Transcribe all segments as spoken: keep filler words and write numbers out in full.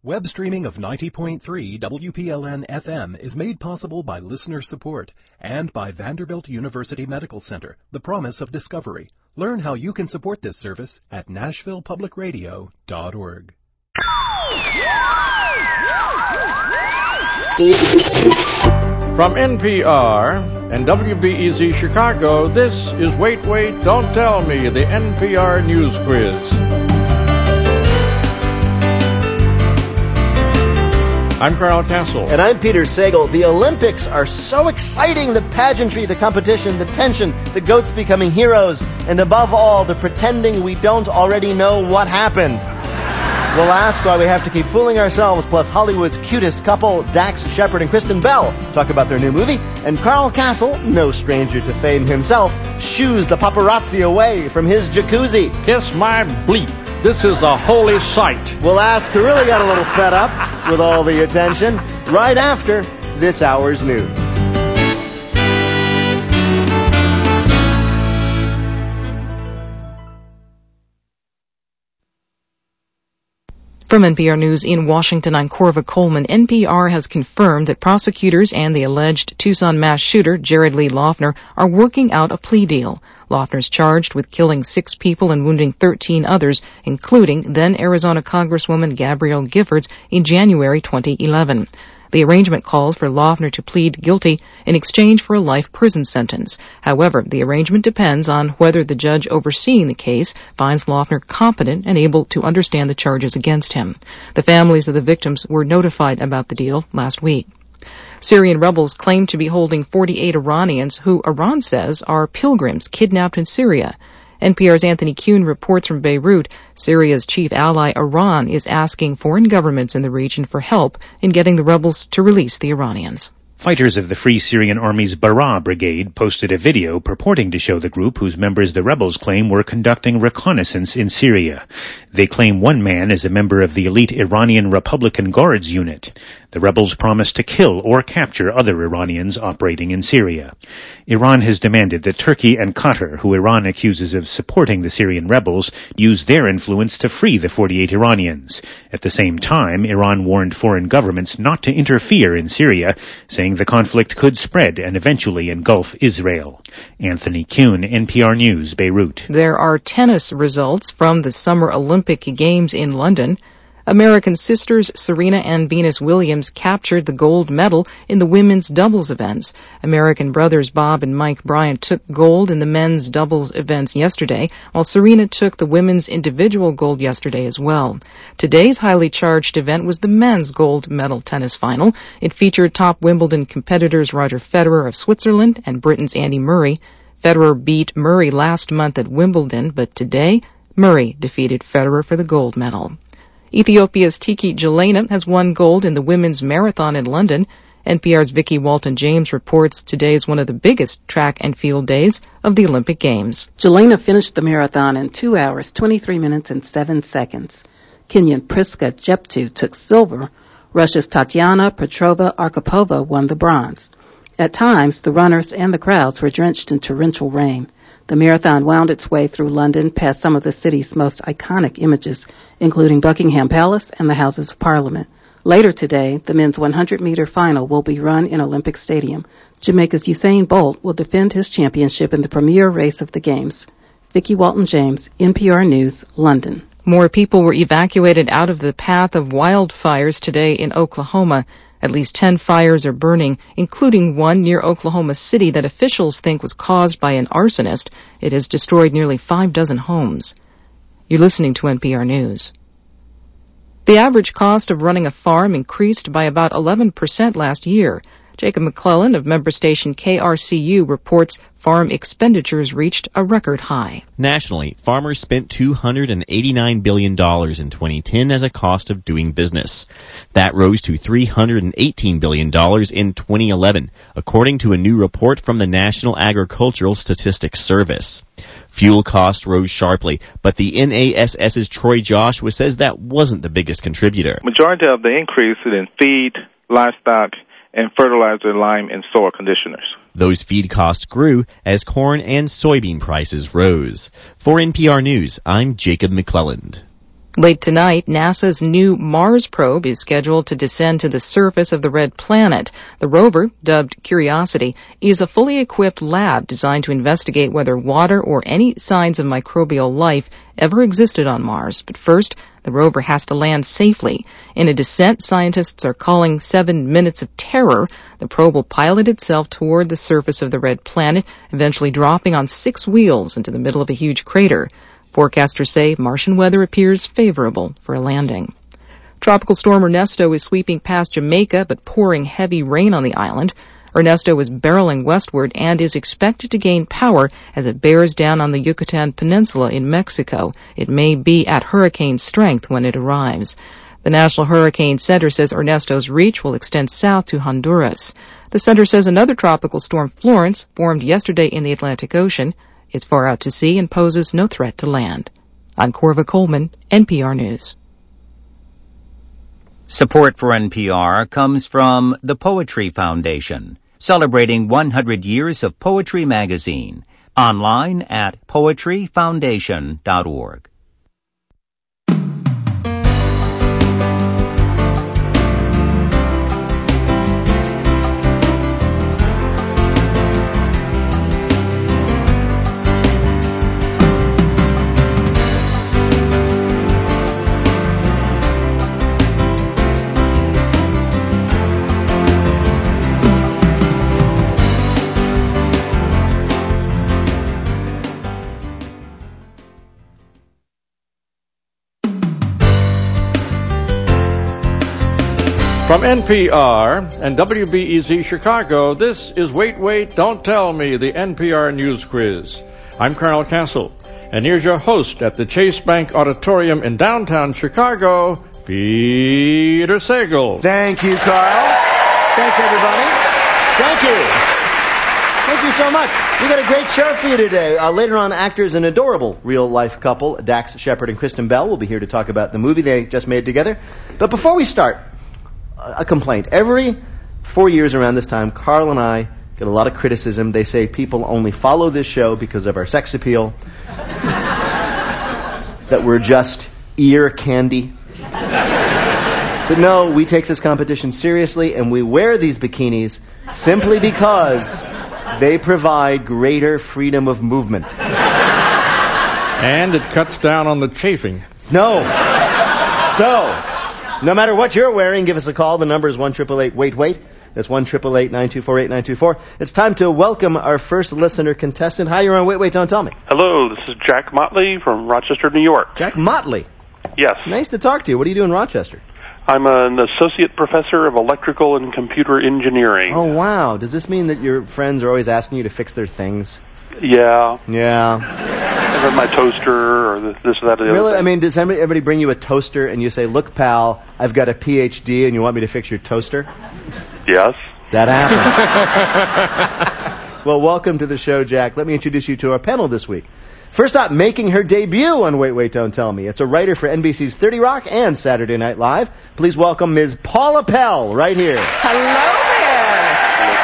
Web streaming of ninety point three W P L N F M is made possible by listener support and by Vanderbilt University Medical Center, the promise of discovery. Learn how you can support this service at nashville public radio dot org. From N P R and W B E Z Chicago, this is Wait, Wait, Don't Tell Me, the N P R News Quiz. I'm Carl Castle. And I'm Peter Sagal. The Olympics are so exciting. The pageantry, the competition, the tension, the goats becoming heroes, and above all, the pretending we don't already know what happened. We'll ask why we have to keep fooling ourselves, plus Hollywood's cutest couple, Dax Shepard and Kristen Bell, talk about their new movie, and Carl Castle, no stranger to fame himself, shoos the paparazzi away from his jacuzzi. Kiss my bleep. This is a holy sight. We'll ask who really got a little fed up with all the attention right after this hour's news. From N P R News in Washington, I'm Corva Coleman. N P R has confirmed that prosecutors and the alleged Tucson mass shooter, Jared Lee Loughner, are working out a plea deal. Loughner's charged with killing six people and wounding thirteen others, including then-Arizona Congresswoman Gabrielle Giffords in January twenty eleven. The arrangement calls for Loughner to plead guilty in exchange for a life prison sentence. However, the arrangement depends on whether the judge overseeing the case finds Loughner competent and able to understand the charges against him. The families of the victims were notified about the deal last week. Syrian rebels claim to be holding forty-eight Iranians who Iran says are pilgrims kidnapped in Syria. N P R's Anthony Kuhn reports from Beirut. Syria's chief ally, Iran, is asking foreign governments in the region for help in getting the rebels to release the Iranians. Fighters of the Free Syrian Army's Bara Brigade posted a video purporting to show the group whose members the rebels claim were conducting reconnaissance in Syria. They claim one man is a member of the elite Iranian Republican Guards unit. The rebels promise to kill or capture other Iranians operating in Syria. Iran has demanded that Turkey and Qatar, who Iran accuses of supporting the Syrian rebels, use their influence to free the forty-eight Iranians. At the same time, Iran warned foreign governments not to interfere in Syria, saying the conflict could spread and eventually engulf Israel. Anthony Kuhn, N P R News, Beirut. There are tennis results from the Summer Olympic Games in London. American sisters Serena and Venus Williams captured the gold medal in the women's doubles events. American brothers Bob and Mike Bryant took gold in the men's doubles events yesterday, while Serena took the women's individual gold yesterday as well. Today's highly charged event was the men's gold medal tennis final. It featured top Wimbledon competitors Roger Federer of Switzerland and Britain's Andy Murray. Federer beat Murray last month at Wimbledon, but today Murray defeated Federer for the gold medal. Ethiopia's Tiki Jelena has won gold in the women's marathon in London. N P R's Vicki Walton-James reports today is one of the biggest track and field days of the Olympic Games. Jelena finished the marathon in two hours, twenty-three minutes, and seven seconds. Kenyan Priska Jeptu took silver. Russia's Tatiana Petrova Arkhipova won the bronze. At times, the runners and the crowds were drenched in torrential rain. The marathon wound its way through London past some of the city's most iconic images, including Buckingham Palace and the Houses of Parliament. Later today, the men's one hundred meter final will be run in Olympic Stadium. Jamaica's Usain Bolt will defend his championship in the premier race of the Games. Vicki Walton-James, N P R News, London. More people were evacuated out of the path of wildfires today in Oklahoma. At least ten fires are burning, including one near Oklahoma City that officials think was caused by an arsonist. It has destroyed nearly five dozen homes. You're listening to N P R News. The average cost of running a farm increased by about eleven percent last year. Jacob McClellan of member station K R C U reports farm expenditures reached a record high. Nationally, farmers spent two hundred eighty-nine billion dollars in twenty ten as a cost of doing business. That rose to three hundred eighteen billion dollars in twenty eleven, according to a new report from the National Agricultural Statistics Service. Fuel costs rose sharply, but the N A S S's Troy Joshua says that wasn't the biggest contributor. Majority of the increase is in feed, livestock, and fertilizer, lime, and soil conditioners. Those feed costs grew as corn and soybean prices rose. For N P R News, I'm Jacob McClelland. Late tonight, NASA's new Mars probe is scheduled to descend to the surface of the red planet. The rover, dubbed Curiosity, is a fully equipped lab designed to investigate whether water or any signs of microbial life ever existed on Mars. But first, the rover has to land safely. In a descent scientists are calling seven minutes of terror, the probe will pilot itself toward the surface of the red planet, eventually dropping on six wheels into the middle of a huge crater. Forecasters say Martian weather appears favorable for a landing. Tropical storm Ernesto is sweeping past Jamaica but pouring heavy rain on the island. Ernesto is barreling westward and is expected to gain power as it bears down on the Yucatan Peninsula in Mexico. It may be at hurricane strength when it arrives. The National Hurricane Center says Ernesto's reach will extend south to Honduras. The center says another tropical storm, Florence, formed yesterday in the Atlantic Ocean. It's far out to sea and poses no threat to land. I'm Corva Coleman, N P R News. Support for N P R comes from the Poetry Foundation, celebrating one hundred years of Poetry Magazine. Online at poetry foundation dot org. From N P R and W B E Z Chicago, this is Wait, Wait, Don't Tell Me, the N P R News Quiz. I'm Carl Castle, and here's your host at the Chase Bank Auditorium in downtown Chicago, Peter Sagal. Thank you, Carl. Thanks, everybody. Thank you. Thank you so much. We got a great show for you today. Uh, later on, actors, an adorable real-life couple, Dax Shepard and Kristen Bell, will be here to talk about the movie they just made together. But before we start, a complaint. Every four years around this time, Carl and I get a lot of criticism. They say people only follow this show because of our sex appeal, that we're just ear candy. But no, we take this competition seriously, and we wear these bikinis simply because they provide greater freedom of movement. And it cuts down on the chafing. No. So, no matter what you're wearing, give us a call. The number is one eight eight eight wait wait. That's one eight eight eight nine two four eight nine two four. It's time to welcome our first listener contestant. Hi, you're on Wait, Wait, Don't Tell Me. Hello, this is Jack Motley from Rochester, New York. Jack Motley? Yes. Nice to talk to you. What do you do in Rochester? I'm an associate professor of electrical and computer engineering. Oh, wow. Does this mean that your friends are always asking you to fix their things? Yeah. Yeah. And then my toaster or this or that or the really? other thing. I mean, does anybody, everybody bring you a toaster and you say, look, pal, I've got a P H D and you want me to fix your toaster? Yes. That happened. Well, welcome to the show, Jack. Let me introduce you to our panel this week. First up, making her debut on Wait, Wait, Don't Tell Me. It's a writer for N B C's thirty Rock and Saturday Night Live. Please welcome Miz Paula Pell right here. Hello there.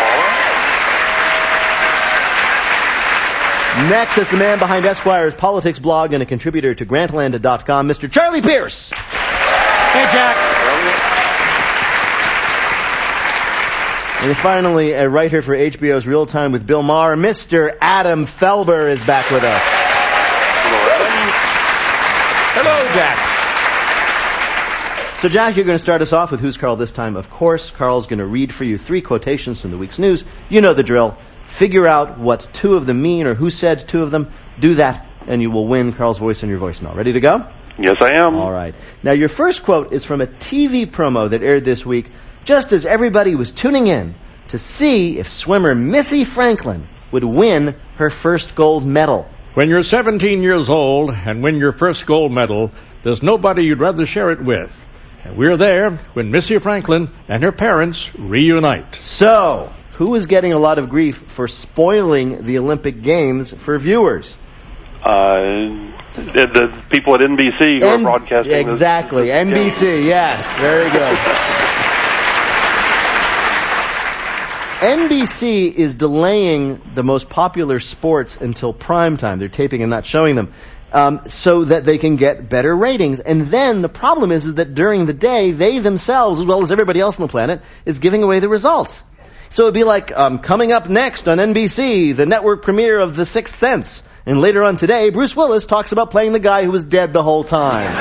Next is the man behind Esquire's politics blog and a contributor to Grantland dot com, Mister Charlie Pierce. Hey, Jack. And finally, a writer for H B O's Real Time with Bill Maher, Mister Adam Felber is back with us. Hello, Jack. So, Jack, you're going to start us off with Who's Carl this time. Of course, Carl's going to read for you three quotations from the week's news. You know the drill. Figure out what two of them mean or who said two of them. Do that, and you will win Carl's voice in your voicemail. Ready to go? Yes, I am. All right. Now, your first quote is from a T V promo that aired this week, just as everybody was tuning in to see if swimmer Missy Franklin would win her first gold medal. When you're seventeen years old and win your first gold medal, there's nobody you'd rather share it with. And we're there when Missy Franklin and her parents reunite. So, who is getting a lot of grief for spoiling the Olympic Games for viewers? Uh, the, the people at N B C who N- are broadcasting. Exactly. This, this N B C, game. yes. Very good. N B C is delaying the most popular sports until prime time. They're taping and not showing them. um, so that they can get better ratings. And then the problem is, is that during the day, they themselves, as well as everybody else on the planet, is giving away the results. So it'd be like, um, coming up next on N B C, the network premiere of The Sixth Sense. And later on today, Bruce Willis talks about playing the guy who was dead the whole time.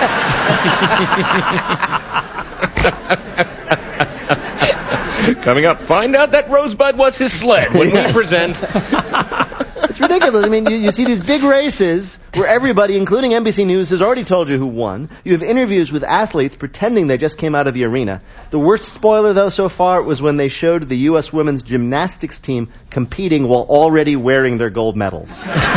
Coming up, find out that Rosebud was his sled when we present. It's ridiculous. I mean, you, you see these big races where everybody, including N B C News, has already told you who won. You have interviews with athletes pretending they just came out of the arena. The worst spoiler, though, so far was when they showed the U S women's gymnastics team competing while already wearing their gold medals.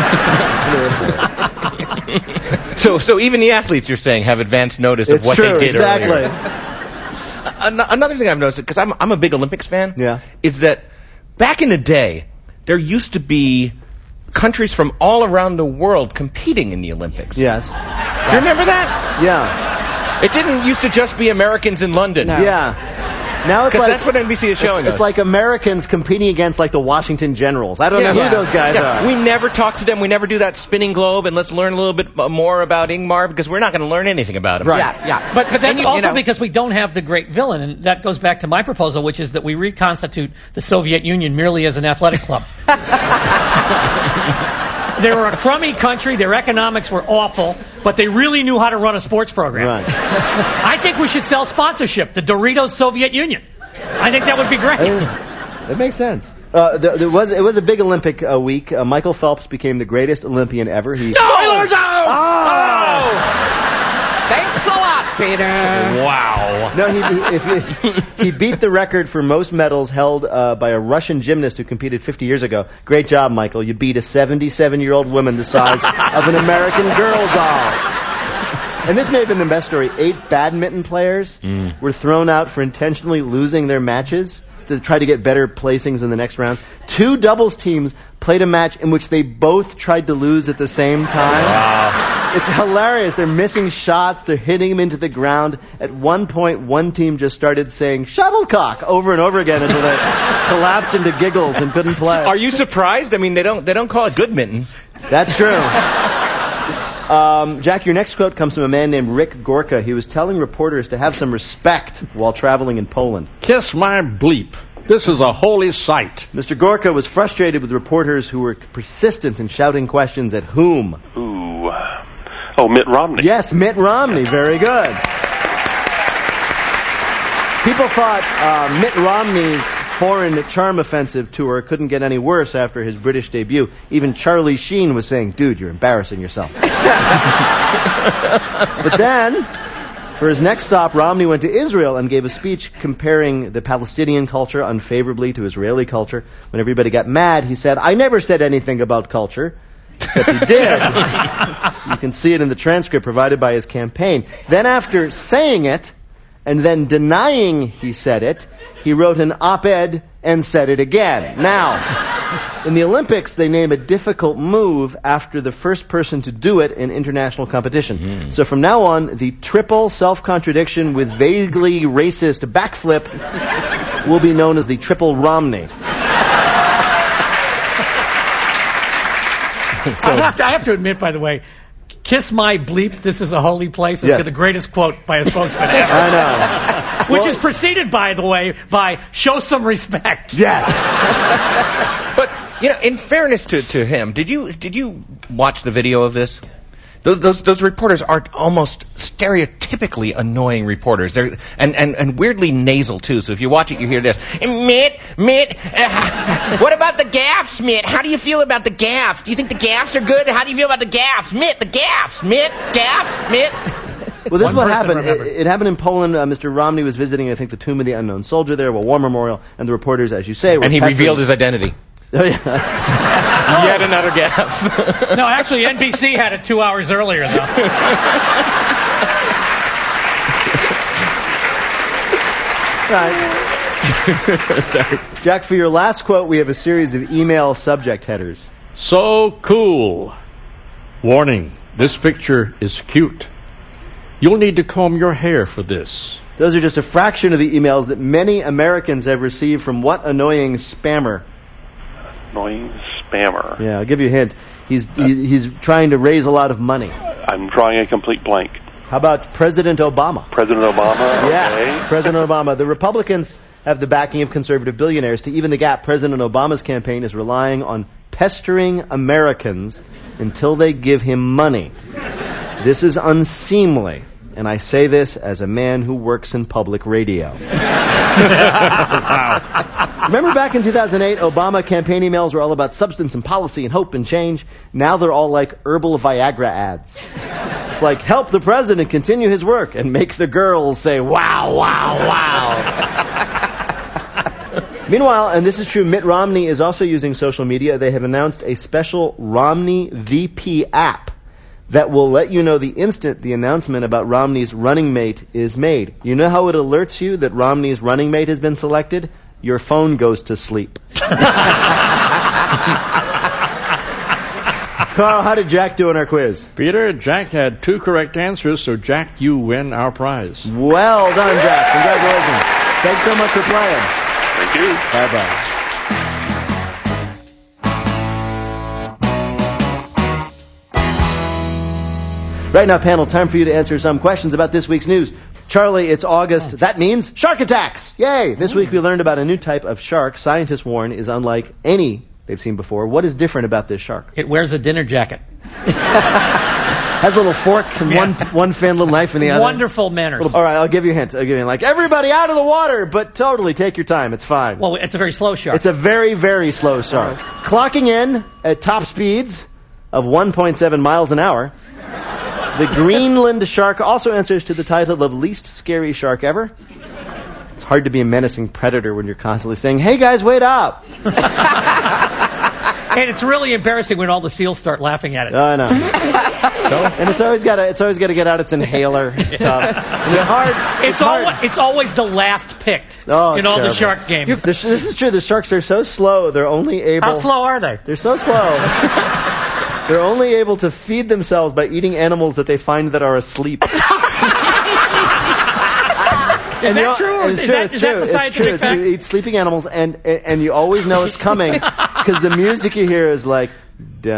so, so even the athletes, you're saying, have advance notice of it's what true, they did exactly. earlier. Another thing I've noticed, because I'm, I'm a big Olympics fan, yeah. is that back in the day, there used to be countries from all around the world competing in the Olympics. Yes. Do you remember that? Yeah. It didn't used to just be Americans in London. No. Yeah. Now it's like, that's what N B C is showing it's, us. It's like Americans competing against like the Washington Generals. I don't yeah, know yeah. who those guys yeah. are. We never talk to them. We never do that spinning globe, and let's learn a little bit more about Ingmar because we're not going to learn anything about him. Right. Yeah, yeah. But but that's you, also you know, because we don't have the great villain, and that goes back to my proposal, which is that we reconstitute the Soviet Union merely as an athletic club. They were a crummy country. Their economics were awful, but they really knew how to run a sports program. Right. I think we should sell sponsorship, the Doritos Soviet Union. I think that would be great. That makes sense. Uh, there, there was it was a big Olympic uh, week. Uh, Michael Phelps became the greatest Olympian ever. He Spoilers out! Oh! Thanks a lot, Peter. Wow. No, he he, if he, he beat the record for most medals held uh, by a Russian gymnast who competed fifty years ago. Great job, Michael. You beat a seventy-seven-year-old woman the size of an American Girl doll. And this may have been the best story. Eight badminton players mm. were thrown out for intentionally losing their matches to try to get better placings in the next round. Two doubles teams played a match in which they both tried to lose at the same time. Wow. It's hilarious. They're missing shots. They're hitting them into the ground. At one point, one team just started saying shuttlecock over and over again until they collapsed into giggles and couldn't play. Are you surprised? I mean, they don't they don't call it good mitten. That's true. Um, Jack, your next quote comes from a man named Rick Gorka. He was telling reporters to have some respect while traveling in Poland. Kiss my bleep. This is a holy site. Mister Gorka was frustrated with reporters who were persistent in shouting questions at whom? Ooh. Oh, Mitt Romney. Yes, Mitt Romney. Very good. People thought uh, Mitt Romney's foreign charm offensive tour couldn't get any worse after his British debut. Even Charlie Sheen was saying, dude, you're embarrassing yourself. But then, for his next stop, Romney went to Israel and gave a speech comparing the Palestinian culture unfavorably to Israeli culture. When everybody got mad, he said, I never said anything about culture. Except he did. You can see it in the transcript provided by his campaign. Then after saying it, and then denying he said it, he wrote an op-ed and said it again. Now, in the Olympics, they name a difficult move after the first person to do it in international competition. Mm. So from now on, the triple self-contradiction with vaguely racist backflip will be known as the triple Romney. So, I, have to, I have to admit, by the way, kiss my bleep, this is a holy place, is yes. the greatest quote by a spokesman ever. I know. Which well, is preceded, by the way, by show some respect. Yes. But, you know, in fairness to, to him, did you did you watch the video of this? Those, those those reporters are almost stereotypically annoying reporters. They're and, and, and weirdly nasal too. So if you watch it, you hear this. Mitt, Mitt, uh, what about the gaffes, Mitt? How do you feel about the gaffes? Do you think the gaffes are good? How do you feel about the gaffes, Mitt? The gaffes, Mitt, gaffes, Mitt. Well, this is One what happened. It, it happened in Poland. Uh, Mister Romney was visiting, I think, the Tomb of the Unknown Soldier there, a war memorial, and the reporters, as you say, were and he pestering. revealed his identity. Oh yeah. Yet another gaffe. No, actually, N B C had it two hours earlier, though. Right. Sorry. Jack, for your last quote, we have a series of email subject headers. So cool. Warning, this picture is cute. You'll need to comb your hair for this. Those are just a fraction of the emails that many Americans have received from what annoying spammer? Annoying spammer. Yeah, I'll give you a hint. He's he, he's trying to raise a lot of money. I'm drawing a complete blank. How about President Obama? President Obama? Yes, Okay. President Obama. The Republicans have the backing of conservative billionaires. To even the gap, President Obama's campaign is relying on pestering Americans until they give him money. This is unseemly, and I say this as a man who works in public radio. Remember back in two thousand eight, Obama campaign emails were all about substance and policy and hope and change. Now they're all like herbal Viagra ads. It's like, help the president continue his work and make the girls say, wow, wow, wow. Meanwhile, and this is true, Mitt Romney is also using social media. They have announced a special Romney V P app that will let you know the instant the announcement about Romney's running mate is made. You know how it alerts you that Romney's running mate has been selected? Your phone goes to sleep. Carl, how did Jack do in our quiz? Peter, Jack had two correct answers, so Jack, you win our prize. Well done, Jack. Congratulations. Thanks so much for playing. Thank you. Bye-bye. Right now, panel, time for you to answer some questions about this week's news. Charlie, it's August. That means shark attacks. Yay! This week we learned about a new type of shark scientists warn is unlike any they've seen before. What is different about this shark? It wears a dinner jacket. Has a little fork and Yeah. one one fin, little knife in the other. Wonderful manners. All right, I'll give you a hint. I'll give you a hint. Like, everybody out of the water, but totally take your time. It's fine. Well, it's a very slow shark. It's a very, very slow shark. Clocking in at top speeds of one point seven miles an hour. The Greenland shark also answers to the title of least scary shark ever. It's hard to be a menacing predator when you're constantly saying, hey guys, wait up. And it's really embarrassing when all the seals start laughing at it. I know. So, and it's always got to it's always got to get out its inhaler. It's tough. And it's hard. It's, It's hard. Al- it's always the last picked Oh, in it's all terrible. the shark games. The sh- this is true. The sharks are so slow. They're only able. How slow are they? They're so slow. They're only able to feed themselves by eating animals that they find that are asleep. Is that true? Or And is, it's true. that, It's is true. that the It's scientific true. fact? To eat sleeping animals, and and you always know it's coming because the music you hear is like da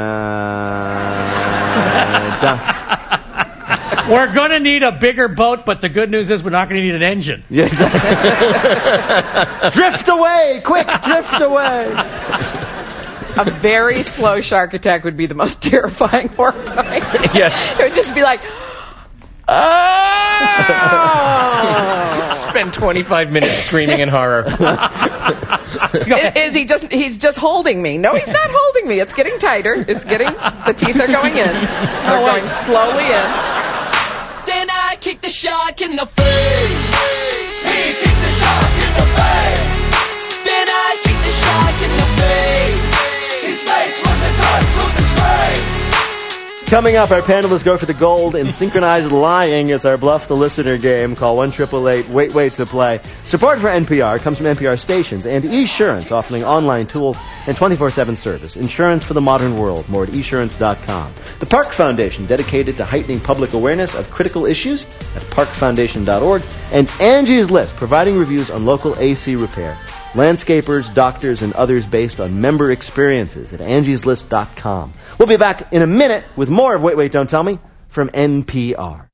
da. We're going to need a bigger boat, but the good news is we're not going to need an engine. Yeah, exactly. Drift away, quick, drift away. A very slow shark attack would be the most terrifying, horrifying. Yes. It would just be like, oh. Spend twenty-five minutes screaming in horror. Is, is he just, he's just holding me. No, he's not holding me. It's getting tighter. It's getting, the teeth are going in. They're Oh, wait. going slowly in. Then I kick the shark in the face. He kicked the shark in the face. Then I kick the shark in the face. His face was the touch of his face. Coming up, our panelists go for the gold in synchronized lying. It's our Bluff the Listener game. Call one eight eight eight wait wait to play. Support for N P R comes from N P R stations and Esurance, offering online tools and twenty-four seven service. Insurance for the modern world. More at esurance dot com. The Park Foundation, dedicated to heightening public awareness of critical issues at park foundation dot org. And Angie's List, providing reviews on local A C repair. Landscapers, doctors, and others based on member experiences at angies list dot com. We'll be back in a minute with more of Wait, Wait, Don't Tell Me from N P R.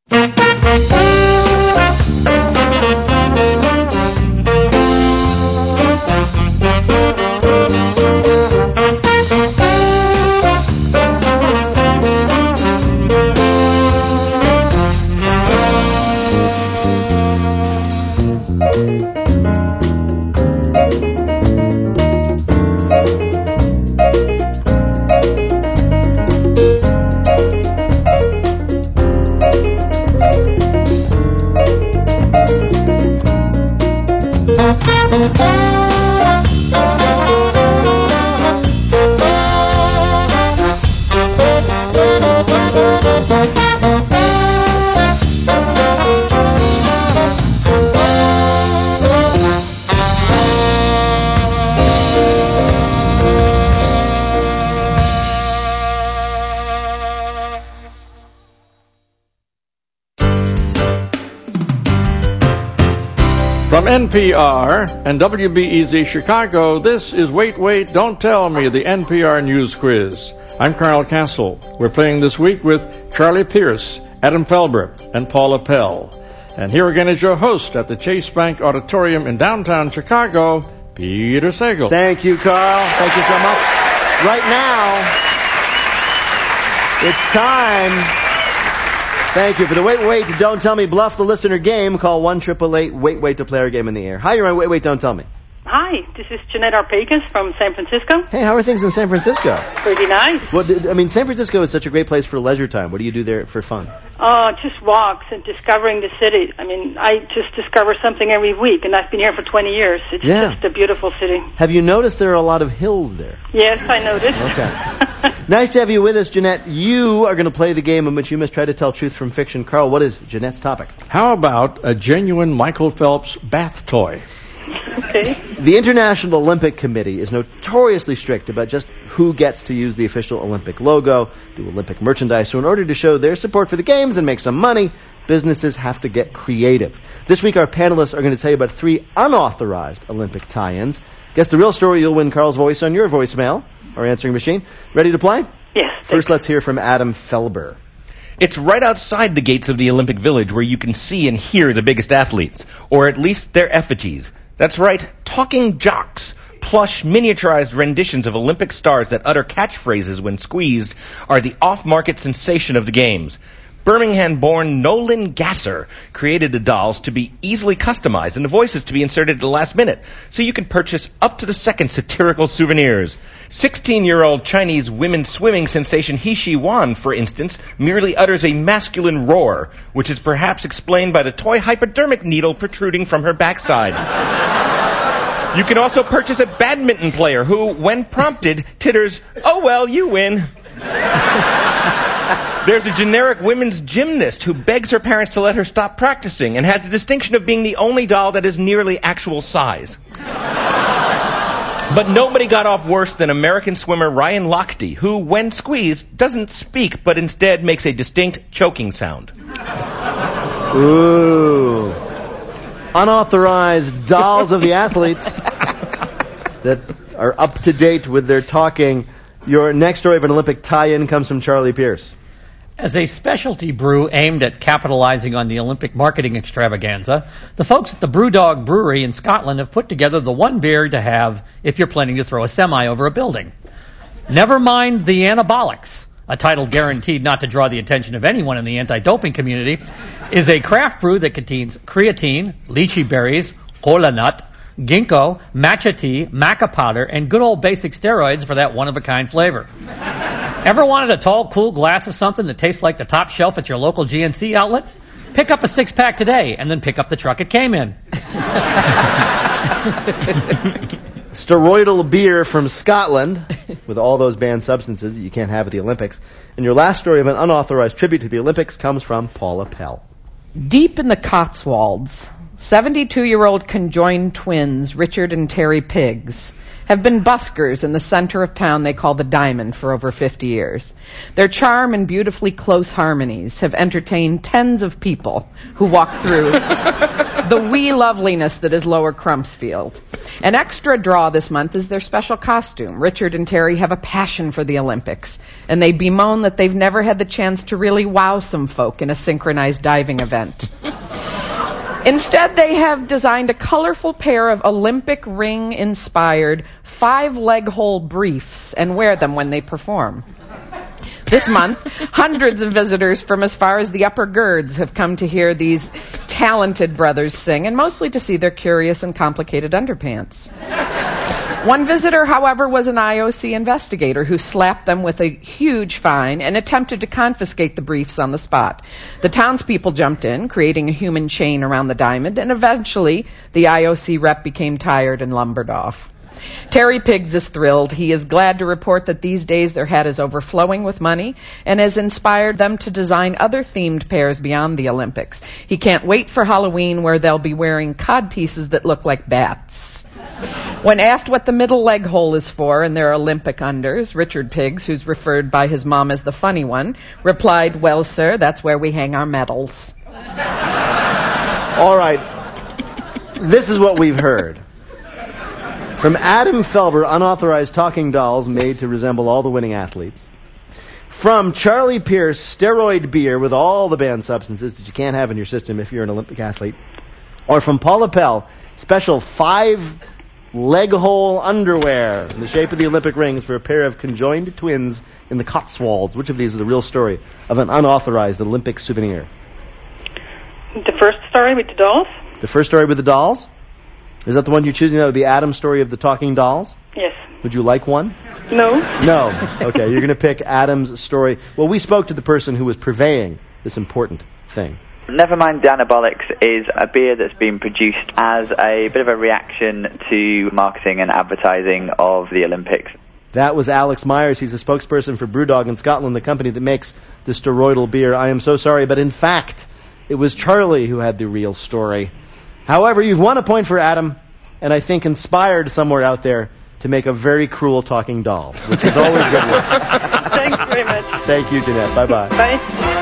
From N P R and W B E Z Chicago, this is Wait, Wait, Don't Tell Me, the N P R News Quiz. I'm Carl Castle. We're playing this week with Charlie Pierce, Adam Felber, and Paula Pell. And here again is your host at the Chase Bank Auditorium in downtown Chicago, Peter Sagal. Thank you, Carl. Thank you so much. Right now, it's time. Thank you for the Wait, Wait, Don't Tell Me Bluff the Listener game. Call one eight eight eight, Wait, Wait to play our game in the air. Hi, you're on Wait, Wait, Don't Tell Me. Hi, this is Jeanette Arpakis from San Francisco. Hey, how are things in San Francisco? Pretty nice. What, I mean, San Francisco is such a great place for leisure time. What do you do there for fun? Uh, just walks and discovering the city. I mean, I just discover something every week, and I've been here for twenty years. It's Yeah. just a beautiful city. Have you noticed there are a lot of hills there? Yes, I noticed. Okay. Nice to have you with us, Jeanette. You are going to play the game in which you must try to tell truth from fiction. Carl, what is Jeanette's topic? How about a genuine Michael Phelps bath toy? Okay. The International Olympic Committee is notoriously strict about just who gets to use the official Olympic logo, do Olympic merchandise. So in order to show their support for the Games and make some money, businesses have to get creative. This week our panelists are going to tell you about three unauthorized Olympic tie-ins. Guess the real story, you'll win Carl's voice on your voicemail, our answering machine. Ready to play? Yes. First, let's hear from Adam Felber. It's right outside the gates of the Olympic Village where you can see and hear the biggest athletes, or at least their effigies. That's right, talking jocks, plush, miniaturized renditions of Olympic stars that utter catchphrases when squeezed, are the off-market sensation of the Games. Birmingham-born Nolan Gasser created the dolls to be easily customized and the voices to be inserted at the last minute, so you can purchase up-to-the-second satirical souvenirs. sixteen-year-old Chinese women's swimming sensation He Shi Wan, for instance, merely utters a masculine roar, which is perhaps explained by the toy hypodermic needle protruding from her backside. You can also purchase a badminton player who, when prompted, titters, "Oh well, you win." There's a generic women's gymnast who begs her parents to let her stop practicing and has the distinction of being the only doll that is nearly actual size. But nobody got off worse than American swimmer Ryan Lochte, who, when squeezed, doesn't speak but instead makes a distinct choking sound. Ooh. Unauthorized dolls of the athletes that are up to date with their talking. Your next story of an Olympic tie-in comes from Charlie Pierce. As a specialty brew aimed at capitalizing on the Olympic marketing extravaganza, the folks at the Brewdog Brewery in Scotland have put together the one beer to have if you're planning to throw a semi over a building. Never mind the anabolics, a title guaranteed not to draw the attention of anyone in the anti-doping community, is a craft brew that contains creatine, lychee berries, kola nut, ginkgo, matcha tea, maca powder, and good old basic steroids for that one-of-a-kind flavor. Ever wanted a tall, cool glass of something that tastes like the top shelf at your local G N C outlet? Pick up a six-pack today, and then pick up the truck it came in. Steroidal beer from Scotland, with all those banned substances that you can't have at the Olympics. And your last story of an unauthorized tribute to the Olympics comes from Paula Pell. Deep in the Cotswolds, seventy-two-year-old conjoined twins, Richard and Terry Piggs, have been buskers in the center of town they call the Diamond for over fifty years. Their charm and beautifully close harmonies have entertained tens of people who walk through the wee loveliness that is Lower Crumpsfield. An extra draw this month is their special costume. Richard and Terry have a passion for the Olympics, and they bemoan that they've never had the chance to really wow some folk in a synchronized diving event. Instead, they have designed a colorful pair of Olympic ring-inspired five-leg hole briefs and wear them when they perform. This month, hundreds of visitors from as far as the Upper Girds have come to hear these talented brothers sing, and mostly to see their curious and complicated underpants. One visitor, however, was an I O C investigator who slapped them with a huge fine and attempted to confiscate the briefs on the spot. The townspeople jumped in, creating a human chain around the Diamond, and eventually the I O C rep became tired and lumbered off. Terry Piggs is thrilled. He is glad to report that these days their head is overflowing with money and has inspired them to design other themed pairs beyond the Olympics. He can't wait for Halloween, where they'll be wearing codpieces that look like bats. When asked what the middle leg hole is for in their Olympic unders, Richard Piggs, who's referred by his mom as the funny one, replied, "Well, sir, that's where we hang our medals." All right. This is what we've heard. From Adam Felber, unauthorized talking dolls made to resemble all the winning athletes. From Charlie Pierce steroid beer with all the banned substances that you can't have in your system if you're an Olympic athlete. Or from Paula Pell, special five leg hole underwear in the shape of the Olympic rings for a pair of conjoined twins in the Cotswolds. Which of these is the real story of an unauthorized Olympic souvenir? The first story with the dolls? The first story with the dolls? Is that the one you're choosing? That would be Adam's story of the talking dolls? Yes. Would you like one? No. No. Okay, you're going to pick Adam's story. Well, we spoke to the person who was purveying this important thing. Nevermind the Anabolics is a beer that's been produced as a bit of a reaction to marketing and advertising of the Olympics. That was Alex Myers. He's a spokesperson for Brewdog in Scotland, the company that makes the steroidal beer. I am so sorry, but in fact, it was Charlie who had the real story. However, you've won a point for Adam, and I think inspired somewhere out there to make a very cruel talking doll, which is always good work. Thanks very much. Thank you, Jeanette. Bye-bye. Bye.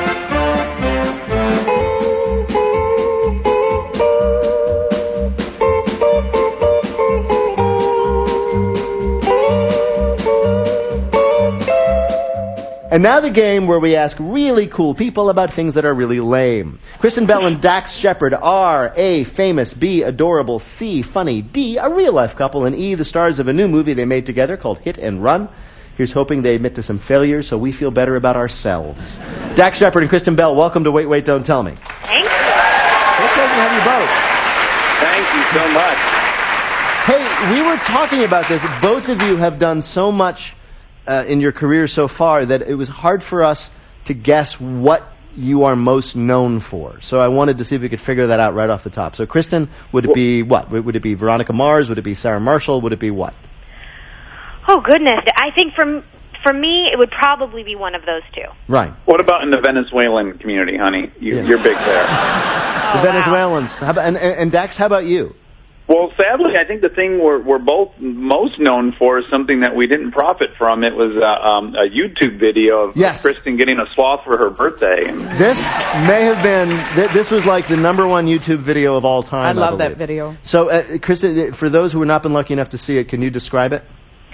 And now the game where we ask really cool people about things that are really lame. Kristen Bell and Dax Shepard are A, famous, B, adorable, C, funny, D, a real-life couple, and E, the stars of a new movie they made together called Hit and Run. Here's hoping they admit to some failures so we feel better about ourselves. Dax Shepard and Kristen Bell, welcome to Wait, Wait, Don't Tell Me. Thank you. It's great to have you both. Thank you so much. Hey, we were talking about this. Both of you have done so much Uh, in your career so far that it was hard for us to guess what you are most known for. So I wanted to see if we could figure that out right off the top. So Kristen, would it be what? Would it be Veronica Mars? Would it be Sarah Marshall? Would it be what? Oh, goodness. I think for, for me, it would probably be one of those two. Right. What about in the Venezuelan community, honey? You, Yeah. You're big there. The Venezuelans. How about, and, and, and Dax, how about you? Well, sadly, I think the thing we're, we're both most known for is something that we didn't profit from. It was uh, um, a YouTube video of Yes. Kristen getting a sloth for her birthday. And This may have been, th- this was like the number one YouTube video of all time. I love believe. that video. So, uh, Kristen, for those who have not been lucky enough to see it, can you describe it?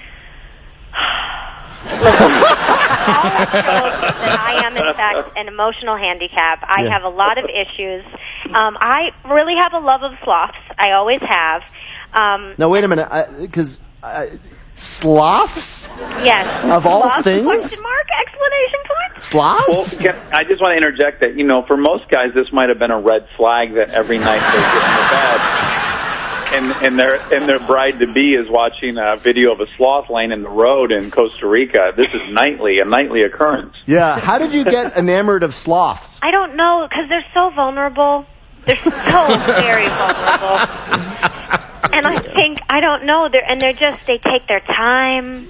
that I am, in fact, an emotional handicap. I Yeah. have a lot of issues. Um, I really have a love of sloths. I always have. Um, Now, wait a minute, because uh, sloths? yes. Of all Sloths, things? Question mark? Exclamation point? Sloths? Well, can, I just want to interject that, you know, for most guys, this might have been a red flag that every night they get in the bed. And, and their and their bride-to-be is watching a video of a sloth laying in the road in Costa Rica. This is nightly, a nightly occurrence. Yeah, how did you get enamored of sloths? I don't know, because they're so vulnerable. They're so very vulnerable. And I think, I don't know, they're, and they're just, they take their time.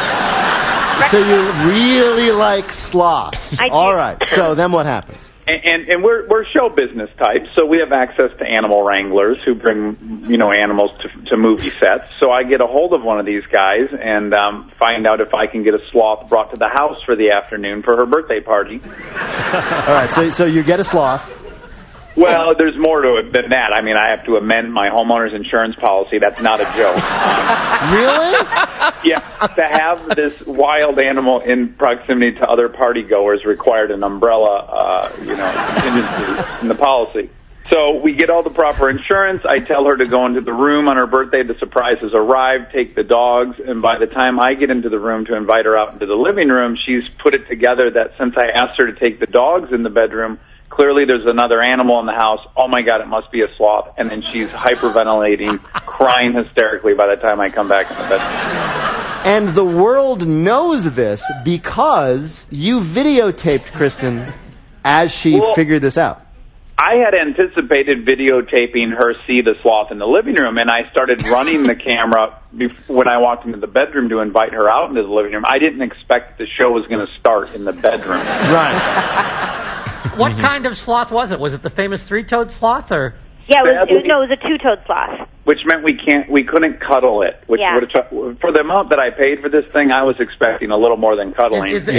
So you really like sloths. I do. All right, so then what happens? And, and, and we're we're show business types, so we have access to animal wranglers who bring, you know, animals to to movie sets. So I get a hold of one of these guys and um, find out if I can get a sloth brought to the house for the afternoon for her birthday party. All right, so so you get a sloth. Well, there's more to it than that. I mean, I have to amend my homeowner's insurance policy. That's not a joke. Really? Yeah, to have this wild animal in proximity to other party goers required an umbrella, uh, you know, contingency in the policy. So we get all the proper insurance. I tell her to go into the room on her birthday. The surprise has arrived. Take the dogs. And by the time I get into the room to invite her out into the living room, she's put it together that since I asked her to take the dogs in the bedroom, clearly there's another animal in the house. Oh, my God, it must be a sloth. And then she's hyperventilating, crying hysterically by the time I come back in the bedroom. And the world knows this because you videotaped Kristen as she Well, figured this out. I had anticipated videotaping her see the sloth in the living room, and I started running the camera bef- when I walked into the bedroom to invite her out into the living room. I didn't expect the show was going to start in the bedroom. Right. What kind of sloth was it? Was it the famous three-toed sloth, or? Yeah, it was, it was, no, it was a two-toed sloth. Which meant we can't, we couldn't cuddle it. Which Yeah. would have, for the amount that I paid for this thing, I was expecting a little more than cuddling. Is, is,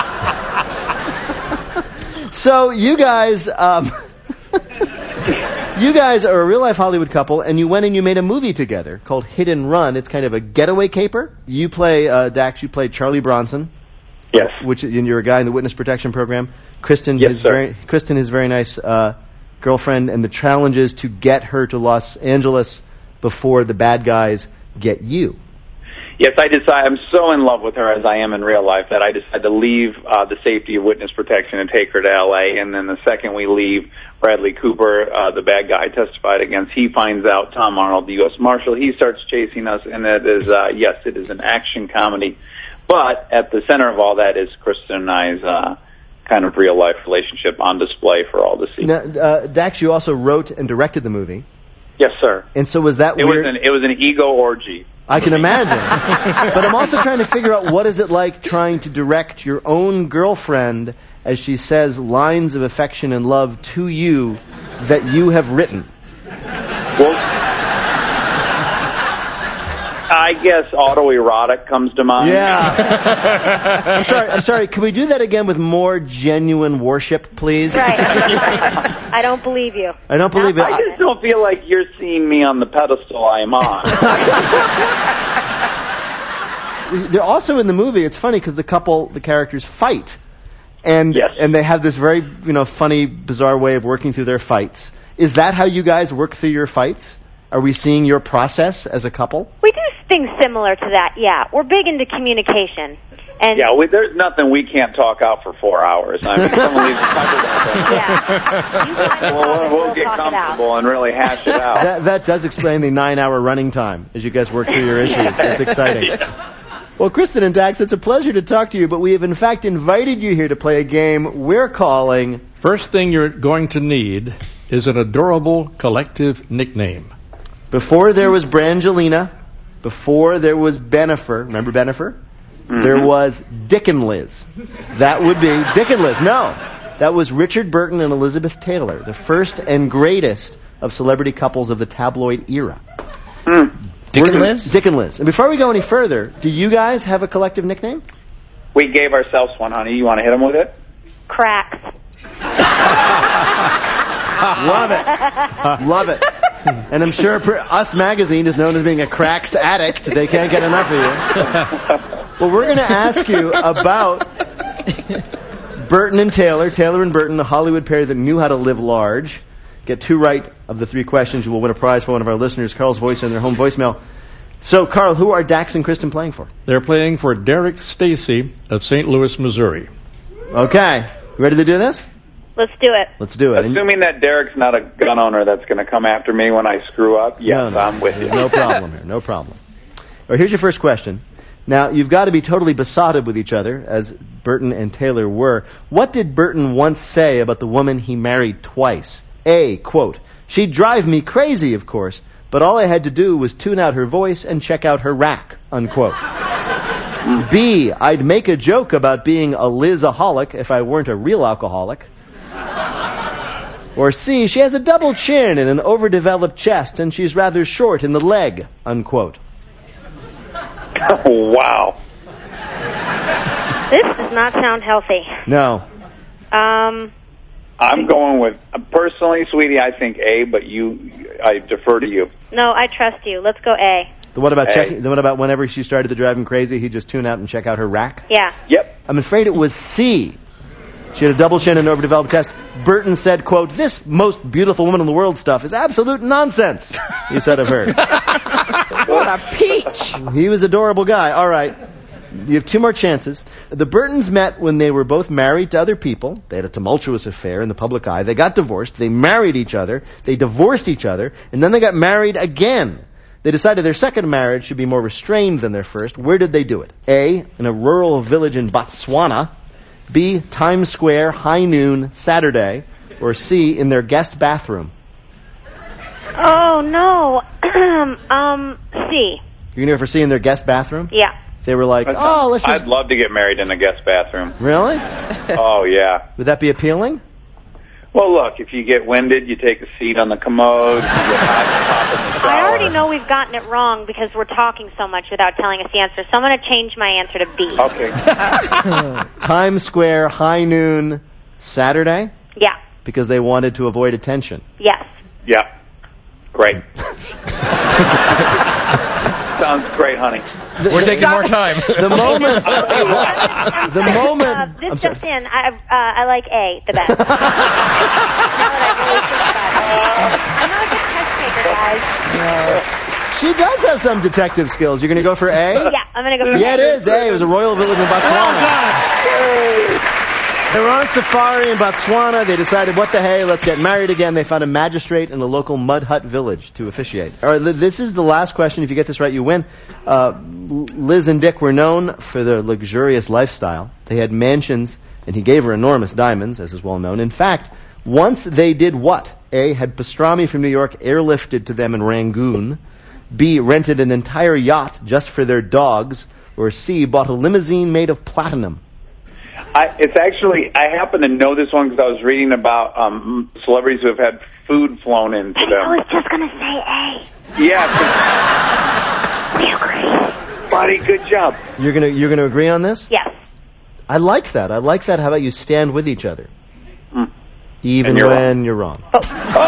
So you guys, um, You guys are a real-life Hollywood couple, and you went and you made a movie together called Hit and Run. It's kind of a getaway caper. You play, uh, Dax, you play Charlie Bronson. Yes. Which, and you're a guy in the Witness Protection Program. Kristen, Yes, his sir. very, Kristen, his very nice uh, girlfriend, and the challenge is to get her to Los Angeles before the bad guys get you. Yes, I decide. I'm so in love with her as I am in real life that I decide to leave uh, the safety of Witness Protection and take her to L A. And then the second we leave, Bradley Cooper, uh, the bad guy I testified against, he finds out Tom Arnold, the U S Marshal. He starts chasing us, and it is, uh, yes, it is an action comedy. But at the center of all that is Kristen and I's uh, kind of real-life relationship on display for all to see. Now, uh, Dax, you also wrote and directed the movie. Yes, sir. And so was that It weird? was an it was an ego orgy. I can imagine. But I'm also trying to figure out what is it like trying to direct your own girlfriend as she says lines of affection and love to you that you have written. Well, I guess autoerotic comes to mind. Yeah. I'm sorry. I'm sorry. Can we do that again with more genuine worship, please? Right. I don't believe you. I don't believe it. I just don't feel like you're seeing me on the pedestal I'm on. They're also in the movie. It's funny because the couple, the characters fight, and Yes. and they have this very you know funny, bizarre way of working through their fights. Is that how you guys work through your fights? Are we seeing your process as a couple? We do things similar to that, yeah. We're big into communication. And Yeah, we, there's nothing we can't talk out for four hours. I mean, someone leaves a cover well, we'll, we'll get talk it out. comfortable and really hash it out. That that does explain the nine-hour running time as you guys work through your issues. That's exciting. Yeah. Well, Kristen and Dax, it's a pleasure to talk to you, but we have in fact invited you here to play a game we're calling... First thing you're going to need is an adorable collective nickname. Before there was Brangelina, before there was Benifer, remember Benifer? Mm-hmm. There was Dick and Liz. That would be Dick and Liz. No, that was Richard Burton and Elizabeth Taylor, the first and greatest of celebrity couples of the tabloid era. Mm. Dick and Liz? Dick and Liz. And before we go any further, do you guys have a collective nickname? We gave ourselves one, honey. You want to hit them with it? cracks. Love it. Love it. And I'm sure per- Us Magazine is known as being a cracks addict. They can't get enough of you. Well, we're going to ask you about Burton and Taylor, Taylor and Burton, the Hollywood pair that knew how to live large. Get two right of the three questions, you will win a prize for one of our listeners, Carl's voice in their home voicemail. So, Carl, who are Dax and Kristen playing for? They're playing for Derek Stacy of Saint Louis, Missouri. Okay. You ready to do this? Let's do it. Let's do it. Assuming that Derek's not a gun owner that's going to come after me when I screw up, yes, no, no. I'm with you. No problem here. No problem. All right, here's your first question. Now, you've got to be totally besotted with each other, as Burton and Taylor were. What did Burton once say about the woman he married twice? A, quote, "She'd drive me crazy, of course, but all I had to do was tune out her voice and check out her rack," unquote. B, "I'd make a joke about being a Liz-aholic if I weren't a real alcoholic." Or C, "She has a double chin and an overdeveloped chest, and she's rather short in the leg," unquote. Oh, wow. This does not sound healthy. No. Um, I'm going with, uh, personally, sweetie, I think A, but you, I defer to you. no, I trust you. Let's go A. The what about Hey. checking? The what about whenever she started to drive him crazy, he'd just tune out and check out her rack? Yeah. Yep. I'm afraid it was C. She had a double chin and an overdeveloped chest. Burton said, quote, "This most beautiful woman in the world stuff is absolute nonsense," he said of her. What a peach. He was an adorable guy. All right. You have two more chances. The Burtons met when they were both married to other people. They had a tumultuous affair in the public eye. They got divorced. They married each other. They divorced each other. And then they got married again. They decided their second marriage should be more restrained than their first. Where did they do it? A, in a rural village in Botswana. B, Times Square, high noon, Saturday. Or C, in their guest bathroom. Oh, no. um, C. You're going to go for C, in their guest bathroom? Yeah. They were like, oh, let's just... I'd love to get married in a guest bathroom. Really? Oh, yeah. Would that be appealing? Well, look, if you get winded, you take a seat on the commode. You get hot, pop in the shower. I already know we've gotten it wrong because we're talking so much without telling us the answer, so I'm going to change my answer to B. Okay. Times Square, high noon, Saturday? Yeah. Because they wanted to avoid attention. Yes. Yeah. Great. Sounds great, honey. We're taking more time. The moment, the moment. Uh, this just in, I uh, I like A the best. Now that I really think about it. I'm not a good test taker, guys. She does have some detective skills. You're going to go for A? Yeah, I'm going to go for Yeah, A. it is A. It was a royal village in Botswana. They were on safari in Botswana. They decided, what the hey, let's get married again. They found a magistrate in a local mud hut village to officiate. All right, this is the last question. If you get this right, you win. Uh, Liz and Dick were known for their luxurious lifestyle. They had mansions, and he gave her enormous diamonds, as is well known. In fact, once they did what? A, had pastrami from New York airlifted to them in Rangoon. B, rented an entire yacht just for their dogs. Or C, bought a limousine made of platinum. I, it's actually, I happen to know this one because I was reading about um, celebrities who have had food flown into them. I was just going to say A. Yeah. We agree. Buddy, good job. You're gonna you're gonna agree on this? Yes. I like that. I like that. How about you stand with each other, Mm. even you're when wrong. you're wrong? Oh.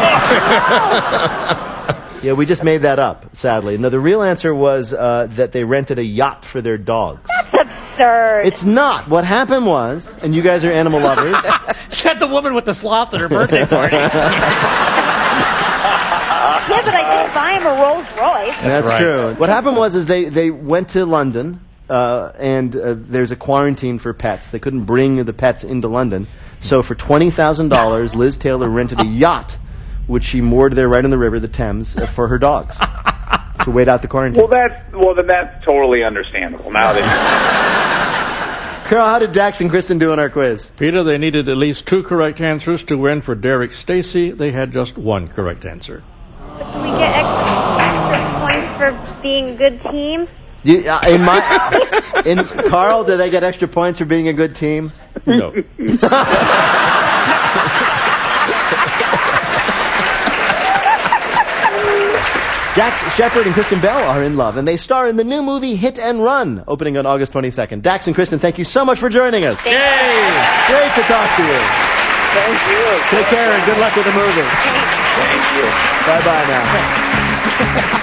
Yeah, we just made that up. Sadly, no. The real answer was uh, that they rented a yacht for their dogs. That's absurd. It's not. What happened was, and you guys are animal lovers. Said the woman with the sloth at her birthday party. Yeah, but I did buy him a Rolls Royce. That's right. true. What happened was is they, they went to London, uh, and uh, there's a quarantine for pets. They couldn't bring the pets into London. So for twenty thousand dollars, Liz Taylor rented a yacht, which she moored there right in the river, the Thames, uh, for her dogs to wait out the quarantine. Well, that, well, then that's totally understandable. Now that Carol, how did Dax and Kristen do on our quiz? Peter, they needed at least two correct answers to win. For Derek Stacy, they had just one correct answer. Can we get extra, extra points for being a good team? You, uh, in my, in Carl, did I get extra points for being a good team? No. Dax Shepard and Kristen Bell are in love, and they star in the new movie Hit and Run, opening on August twenty-second. Dax and Kristen, thank you so much for joining us. Yay! Great to talk to you. Thank you. Take care and good luck with the movie. Thank you. Bye-bye now.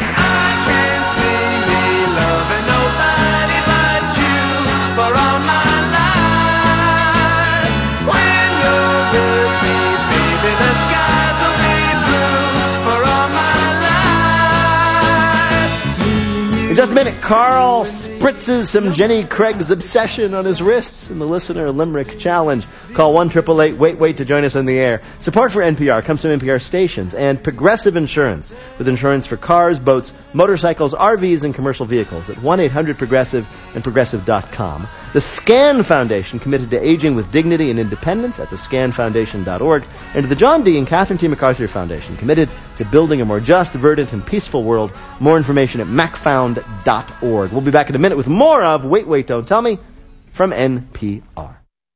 In just a minute, Carl spritzes some Jenny Craig's Obsession on his wrists in the Listener Limerick Challenge. Call one eight eight eight wait wait to join us on the air. Support for N P R comes from N P R stations and Progressive Insurance, with insurance for cars, boats, motorcycles, R Vs, and commercial vehicles at one eight hundred progressive and progressive dot com. The SCAN Foundation, committed to aging with dignity and independence, at the scan foundation dot org. And to the John D. and Catherine T. MacArthur Foundation, committed to building a more just, verdant, and peaceful world. More information at mac found dot org. We'll be back in a minute with more of Wait, Wait, Don't Tell Me from N P R.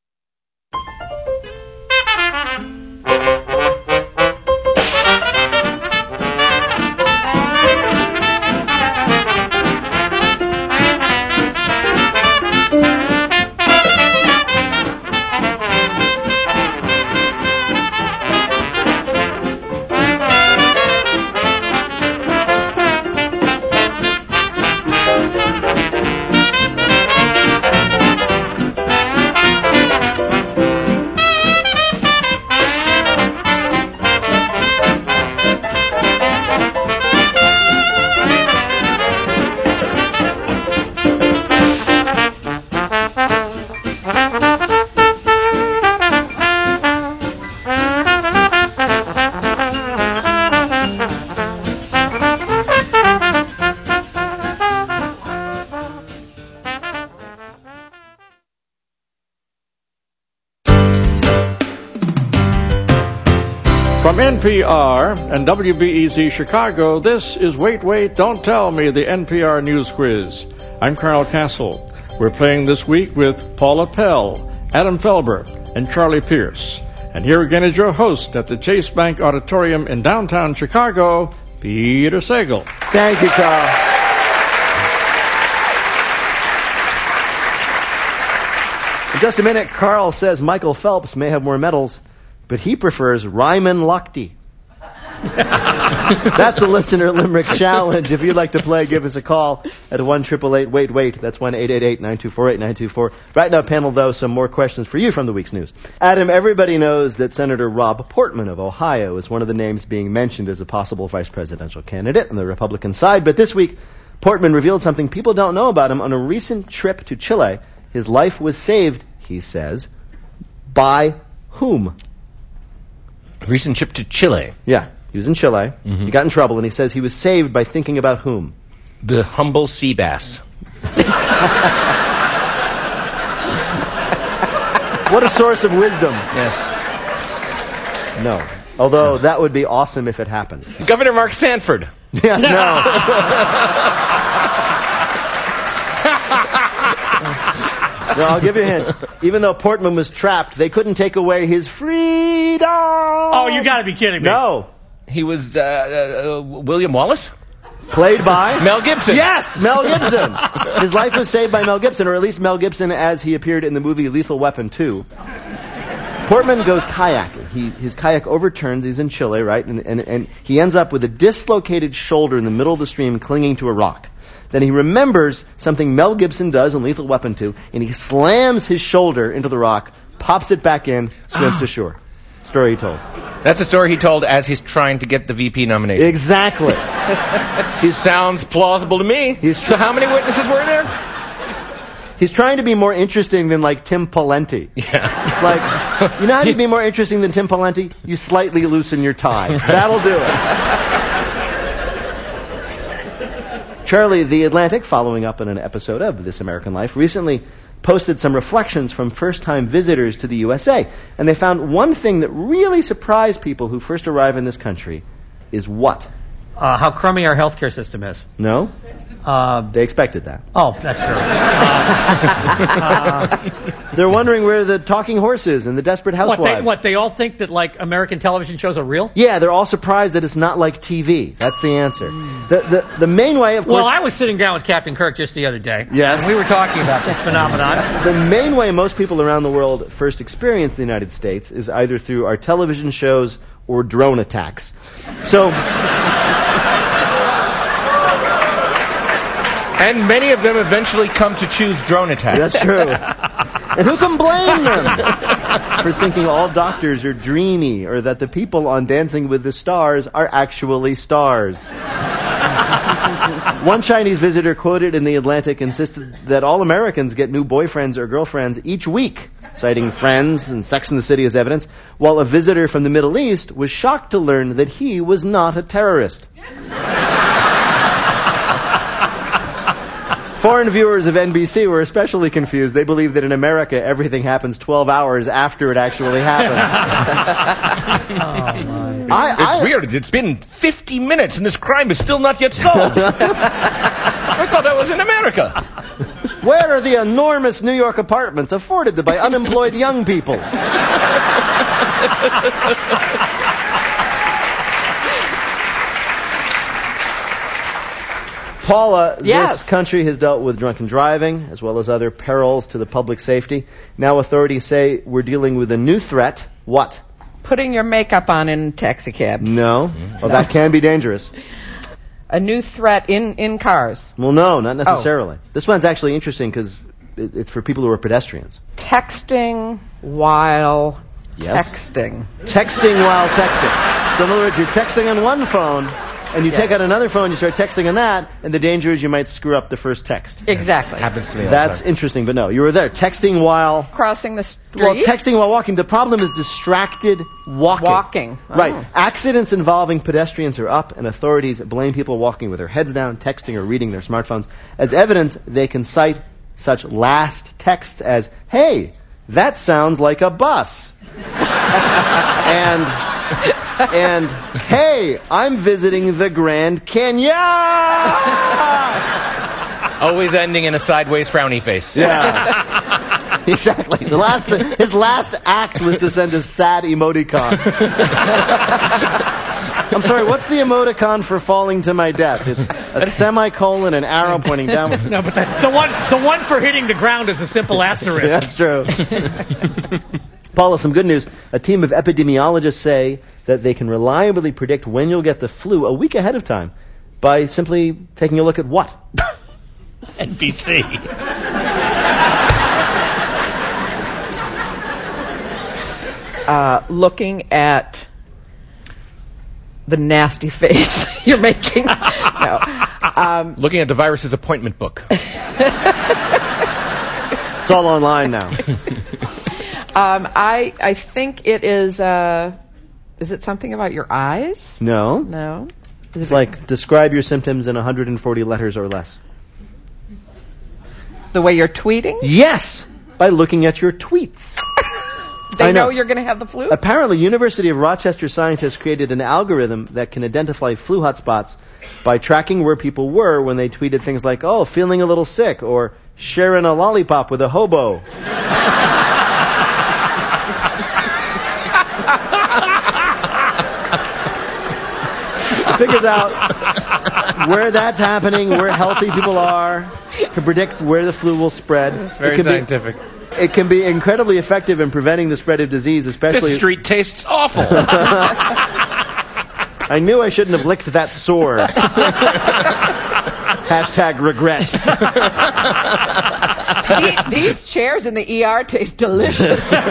From N P R and W B E Z Chicago, this is Wait, Wait, Don't Tell Me, the N P R News Quiz. I'm Carl Castle. We're playing this week with Paula Pell, Adam Felber, and Charlie Pierce. And here again is your host at the Chase Bank Auditorium in downtown Chicago, Peter Sagal. Thank you, Carl. In just a minute, Carl says Michael Phelps may have more medals, but he prefers Ryman Lochte. That's the Listener Limerick Challenge. If you'd like to play, give us a call at one eight eight eight wait wait. That's one eight eight eight nine two four eight nine two four. Right now, panel, though, some more questions for you from the week's news. Adam, everybody knows that Senator Rob Portman of Ohio is one of the names being mentioned as a possible vice presidential candidate on the Republican side. But this week, Portman revealed something people don't know about him. On a recent trip to Chile, his life was saved, he says, by whom? Recent trip to Chile. Yeah. He was in Chile. Mm-hmm. He got in trouble, and he says he was saved by thinking about whom? The humble sea bass. What a source of wisdom. Yes. No. Although that would be awesome if it happened. Governor Mark Sanford. Yes, no. No, I'll give you a hint. Even though Portman was trapped, they couldn't take away his freedom. Oh, you got to be kidding me. No. He was uh, uh, William Wallace? Played by? Mel Gibson. Yes, Mel Gibson. His life was saved by Mel Gibson, or at least Mel Gibson as he appeared in the movie Lethal Weapon two. Portman goes kayaking. He, his kayak overturns. He's in Chile, right? And, and, and he ends up with a dislocated shoulder in the middle of the stream clinging to a rock. Then he remembers something Mel Gibson does in Lethal Weapon two, and he slams his shoulder into the rock, pops it back in, swims to shore. Story he told. That's the story he told as he's trying to get the V P nomination. Exactly. He sounds plausible to me. He's tr- so how many witnesses were there? He's trying to be more interesting than, like, Tim Pawlenty. Yeah. Like, you know how to be more interesting than Tim Pawlenty? You slightly loosen your tie. That'll do it. Charlie, The Atlantic, following up on an episode of This American Life, recently posted some reflections from first-time visitors to the U S A. And they found one thing that really surprised people who first arrive in this country is what? Uh, how crummy our healthcare system is. No? Uh, they expected that. Oh, that's true. Uh, uh, They're wondering where the talking horse is and the Desperate Housewives. What they, what, they all think that, like, American television shows are real? Yeah, they're all surprised that it's not like T V. That's the answer. The the, the main way, of course... Well, I was sitting down with Captain Kirk just the other day. Yes. And we were talking about this phenomenon. The main way most people around the world first experience the United States is either through our television shows or drone attacks. So... And many of them eventually come to choose drone attacks. That's true. And who can blame them for thinking all doctors are dreamy or that the people on Dancing with the Stars are actually stars? One Chinese visitor quoted in The Atlantic insisted that all Americans get new boyfriends or girlfriends each week, citing Friends and Sex and the City as evidence, while a visitor from the Middle East was shocked to learn that he was not a terrorist. Foreign viewers of N B C were especially confused. They believe that in America everything happens twelve hours after it actually happens. oh, my. I, it's I, weird. It's been fifty minutes and this crime is still not yet solved. I thought I was in America. Where are the enormous New York apartments afforded by unemployed young people? Paula, yes. This country has dealt with drunken driving as well as other perils to the public safety. Now authorities say we're dealing with a new threat. What? Putting your makeup on in taxi cabs. No. Well, that can be dangerous. A new threat in, in cars. Well, no, not necessarily. Oh. This one's actually interesting because it, it's for people who are pedestrians. Texting while yes. texting. Texting while texting. So in other words, you're texting on one phone, and you yeah. take out another phone, you start texting on that, and the danger is you might screw up the first text. Exactly. Happens to me all That's the time. interesting, but no, you were there texting while... Crossing the street? Well, texting while walking. The problem is distracted walking. Walking. Oh. Right. Accidents involving pedestrians are up, and authorities blame people walking with their heads down, texting or reading their smartphones. As evidence, they can cite such last texts as, hey, that sounds like a bus. and... And, hey, I'm visiting the Grand Canyon! Always ending in a sideways frowny face. Yeah. Exactly. The last, his last act was to send a sad emoticon. I'm sorry, what's the emoticon for falling to my death? It's a semicolon, an arrow pointing down. No, but the, the one the one for hitting the ground is a simple asterisk. Yeah, that's true. Paula, some good news. A team of epidemiologists say that they can reliably predict when you'll get the flu a week ahead of time by simply taking a look at what? N B C. Uh, looking at the nasty face you're making. No. Um, Looking at the virus's appointment book. It's all online now. um, I I think it is. Uh, is it something about your eyes? No. No. Is It's it like, describe your symptoms in one hundred forty letters or less. the way you're tweeting? Yes! By looking at your tweets. They I know. know you're going to have the flu? Apparently, University of Rochester scientists created an algorithm that can identify flu hotspots by tracking where people were when they tweeted things like, oh, feeling a little sick, or sharing a lollipop with a hobo. It figures out where that's happening, where healthy people are, to predict where the flu will spread. It's very it can scientific. Be, it can be incredibly effective in preventing the spread of disease, especially... This street tastes awful. I knew I shouldn't have licked that sore. Hashtag regret. these, these chairs in the E R taste delicious. Shut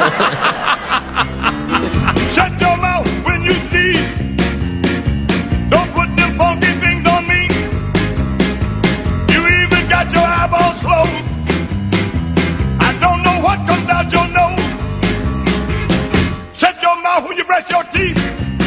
your mouth when you sneeze. Don't put them funky things on me. You even got your eyeballs closed. I don't know what comes out your nose. Shut your mouth when you brush your teeth.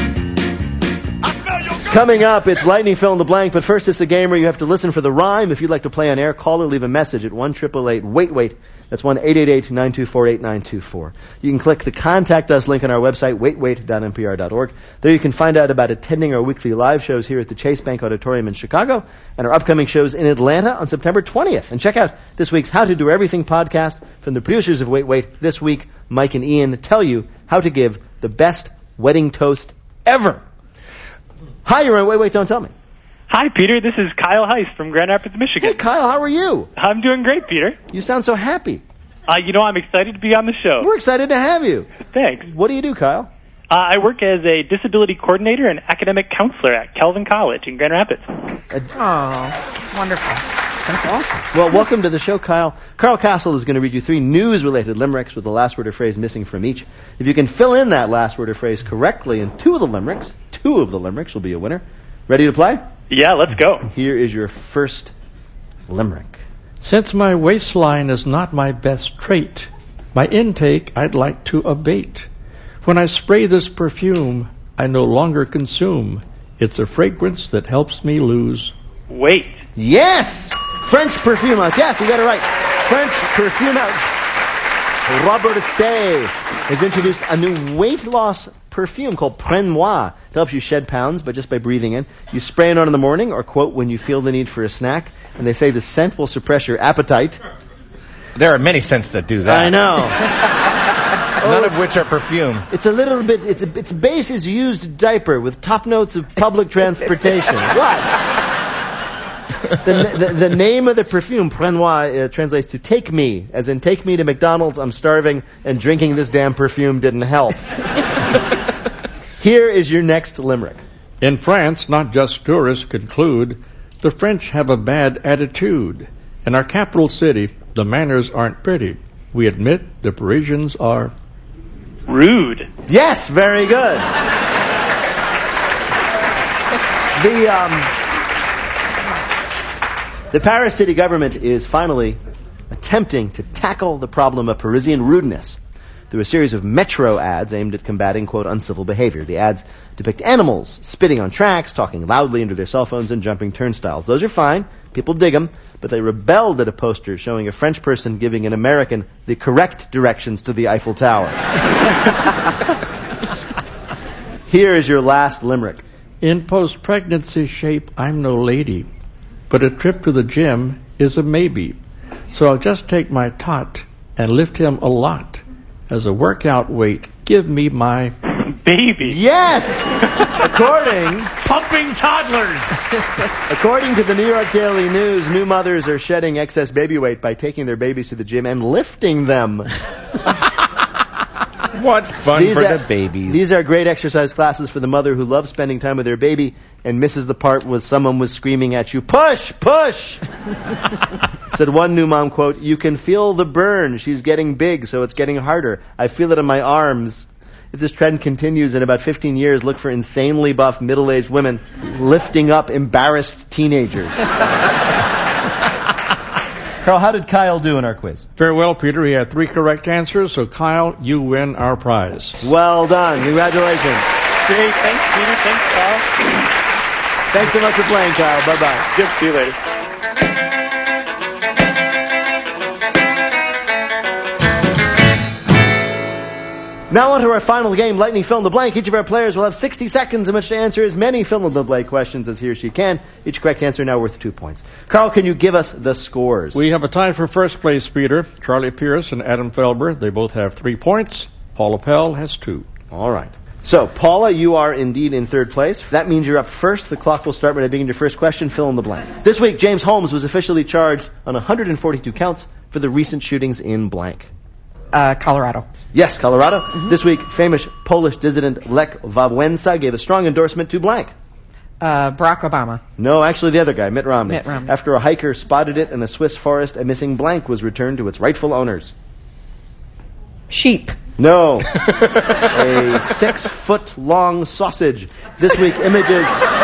Coming up, it's Lightning Fill in the Blank, but first it's the game where you have to listen for the rhyme. If you'd like to play on air, call or leave a message at one eight eight eight wait wait. That's one eight eight eight nine two four eight nine two four. You can click the Contact Us link on our website, wait wait dot n p r dot org. There you can find out about attending our weekly live shows here at the Chase Bank Auditorium in Chicago and our upcoming shows in Atlanta on September twentieth. And check out this week's How to Do Everything podcast from the producers of Wait Wait. This week, Mike and Ian tell you how to give the best wedding toast ever. Hi, you're on Wait, Wait, Don't Tell Me. Hi, Peter. This is Kyle Heiss from Grand Rapids, Michigan. Hey, Kyle, how are you? I'm doing great, Peter. You sound so happy. Uh, you know, I'm excited to be on the show. We're excited to have you. Thanks. What do you do, Kyle? Uh, I work as a disability coordinator and academic counselor at Calvin College in Grand Rapids. Oh, wonderful. That's awesome. Well, welcome to the show, Kyle. Carl Castle is going to read you three news-related limericks with the last word or phrase missing from each. If you can fill in that last word or phrase correctly in two of the limericks, two of the limericks will be a winner. Ready to play? Yeah, let's go. Here is your first limerick. Since my waistline is not my best trait, my intake I'd like to abate. When I spray this perfume, I no longer consume. It's a fragrance that helps me lose weight. Yes! French perfume house. Yes, you got it right. French perfume house Robertet has introduced a new weight loss perfume called Prenoir. It helps you shed pounds, but just by breathing in. You spray it on in the morning, or quote, when you feel the need for a snack, and they say the scent will suppress your appetite. There are many scents that do that. I know. None of which are perfume. It's a little bit, it's a, its base is used diaper with top notes of public transportation. What? The, the, the name of the perfume, Prenoir, uh, translates to take me, as in take me to McDonald's, I'm starving, and drinking this damn perfume didn't help. Here is your next limerick. In France, not just tourists conclude, the French have a bad attitude. In our capital city, the manners aren't pretty. We admit the Parisians are rude. Yes, very good. The, um... The Paris city government is finally attempting to tackle the problem of Parisian rudeness through a series of metro ads aimed at combating, quote, uncivil behavior. The ads depict animals spitting on tracks, talking loudly into their cell phones, and jumping turnstiles. Those are fine. People dig them. But they rebelled at a poster showing a French person giving an American the correct directions to the Eiffel Tower. Here is your last limerick. In post-pregnancy shape, I'm no lady. But a trip to the gym is a maybe. So I'll just take my tot and lift him a lot. As a workout weight, give me my baby. Yes! According... Pumping toddlers! According to the New York Daily News, new mothers are shedding excess baby weight by taking their babies to the gym and lifting them. What fun These for are, the babies. These are great exercise classes for the mother who loves spending time with her baby and misses the part where someone was screaming at you, push, push! Said one new mom, quote, you can feel the burn. She's getting big, so it's getting harder. I feel it in my arms. If this trend continues in about fifteen years, look for insanely buff middle-aged women lifting up embarrassed teenagers. Carl, how did Kyle do in our quiz? Very well, Peter. He had three correct answers, so Kyle, you win our prize. Well done. Congratulations. Great. Thanks, Peter. Thanks, Kyle. Thanks so much for playing, Kyle. Bye-bye. Good. See you later. Now on to our final game, Lightning Fill in the Blank. Each of our players will have sixty seconds in which to answer as many fill in the blank questions as he or she can. Each correct answer now worth two points. Carl, can you give us the scores? We have a tie for first place, Peter. Charlie Pierce and Adam Felber. They both have three points. Paula Pell has two. All right. So, Paula, you are indeed in third place. That means you're up first. The clock will start when I begin your first question. Fill in the blank. This week, James Holmes was officially charged on one hundred forty-two counts for the recent shootings in blank. Uh, Colorado. Yes, Colorado. Mm-hmm. This week, famous Polish dissident Lech Wałęsa gave a strong endorsement to blank. Uh, Barack Obama. No, actually the other guy, Mitt Romney. Mitt Romney. After a hiker spotted it in a Swiss forest, a missing blank was returned to its rightful owners. Sheep. No. A six-foot-long sausage. This week, images...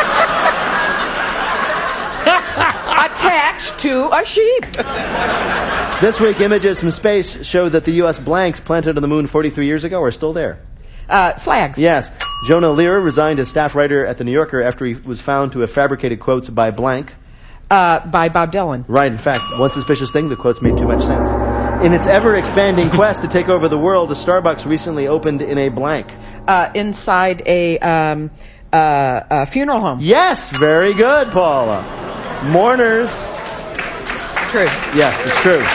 Attached to a sheep. This week, images from space show that the U S blanks planted on the moon forty-three years ago are still there. Uh, flags. Yes. Jonah Lehrer resigned as staff writer at The New Yorker after he was found to have fabricated quotes by blank. Uh, by Bob Dylan. Right. In fact, one suspicious thing, the quotes made too much sense. In its ever-expanding quest to take over the world, a Starbucks recently opened in a blank. Uh, inside a, um, uh, a funeral home. Yes. Very good, Paula. Mourners. True. Yes, it's true.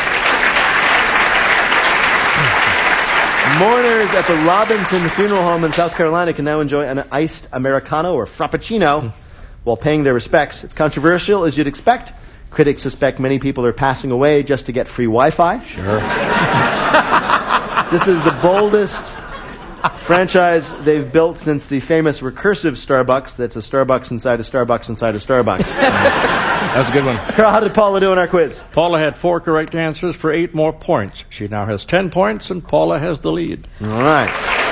Mourners at the Robinson Funeral Home in South Carolina can now enjoy an iced Americano or Frappuccino mm. while paying their respects. It's controversial, as you'd expect. Critics suspect many people are passing away just to get free Wi-Fi. Sure. This is the boldest franchise they've built since the famous recursive Starbucks. That's a Starbucks inside a Starbucks inside a Starbucks. That was a good one. Carl, how did Paula do in our quiz? Paula had four correct answers for eight more points. She now has ten points, and Paula has the lead. All right.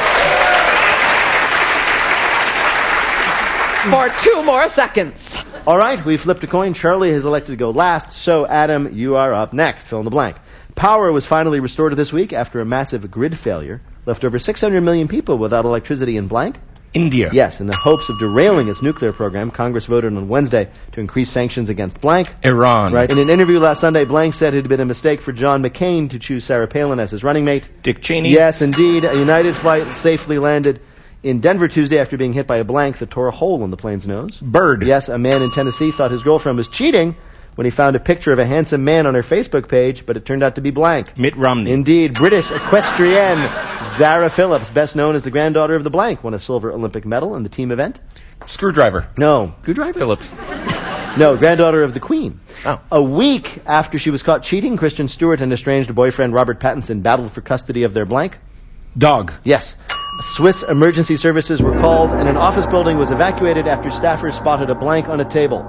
For two more seconds. All right, we flipped a coin. Charlie has elected to go last, so Adam, you are up next. Fill in the blank. Power was finally restored this week after a massive grid failure left over six hundred million people without electricity in blank. India. Yes, in the hopes of derailing its nuclear program, Congress voted on Wednesday to increase sanctions against blank. Iran. Right. In an interview last Sunday, blank said it had been a mistake for John McCain to choose Sarah Palin as his running mate. Dick Cheney. Yes, indeed. A United flight safely landed in Denver Tuesday after being hit by a blank that tore a hole in the plane's nose. Bird. Yes, a man in Tennessee thought his girlfriend was cheating when he found a picture of a handsome man on her Facebook page, but it turned out to be blank. Mitt Romney. Indeed. British equestrienne Zara Phillips, best known as the granddaughter of the blank, won a silver Olympic medal in the team event. Screwdriver. No. Screwdriver? Phillips. No, granddaughter of the Queen. Oh. A week after she was caught cheating, Kristen Stewart and estranged boyfriend Robert Pattinson battled for custody of their blank. Dog. Yes. Swiss emergency services were called, and an office building was evacuated after staffers spotted a blank on a table.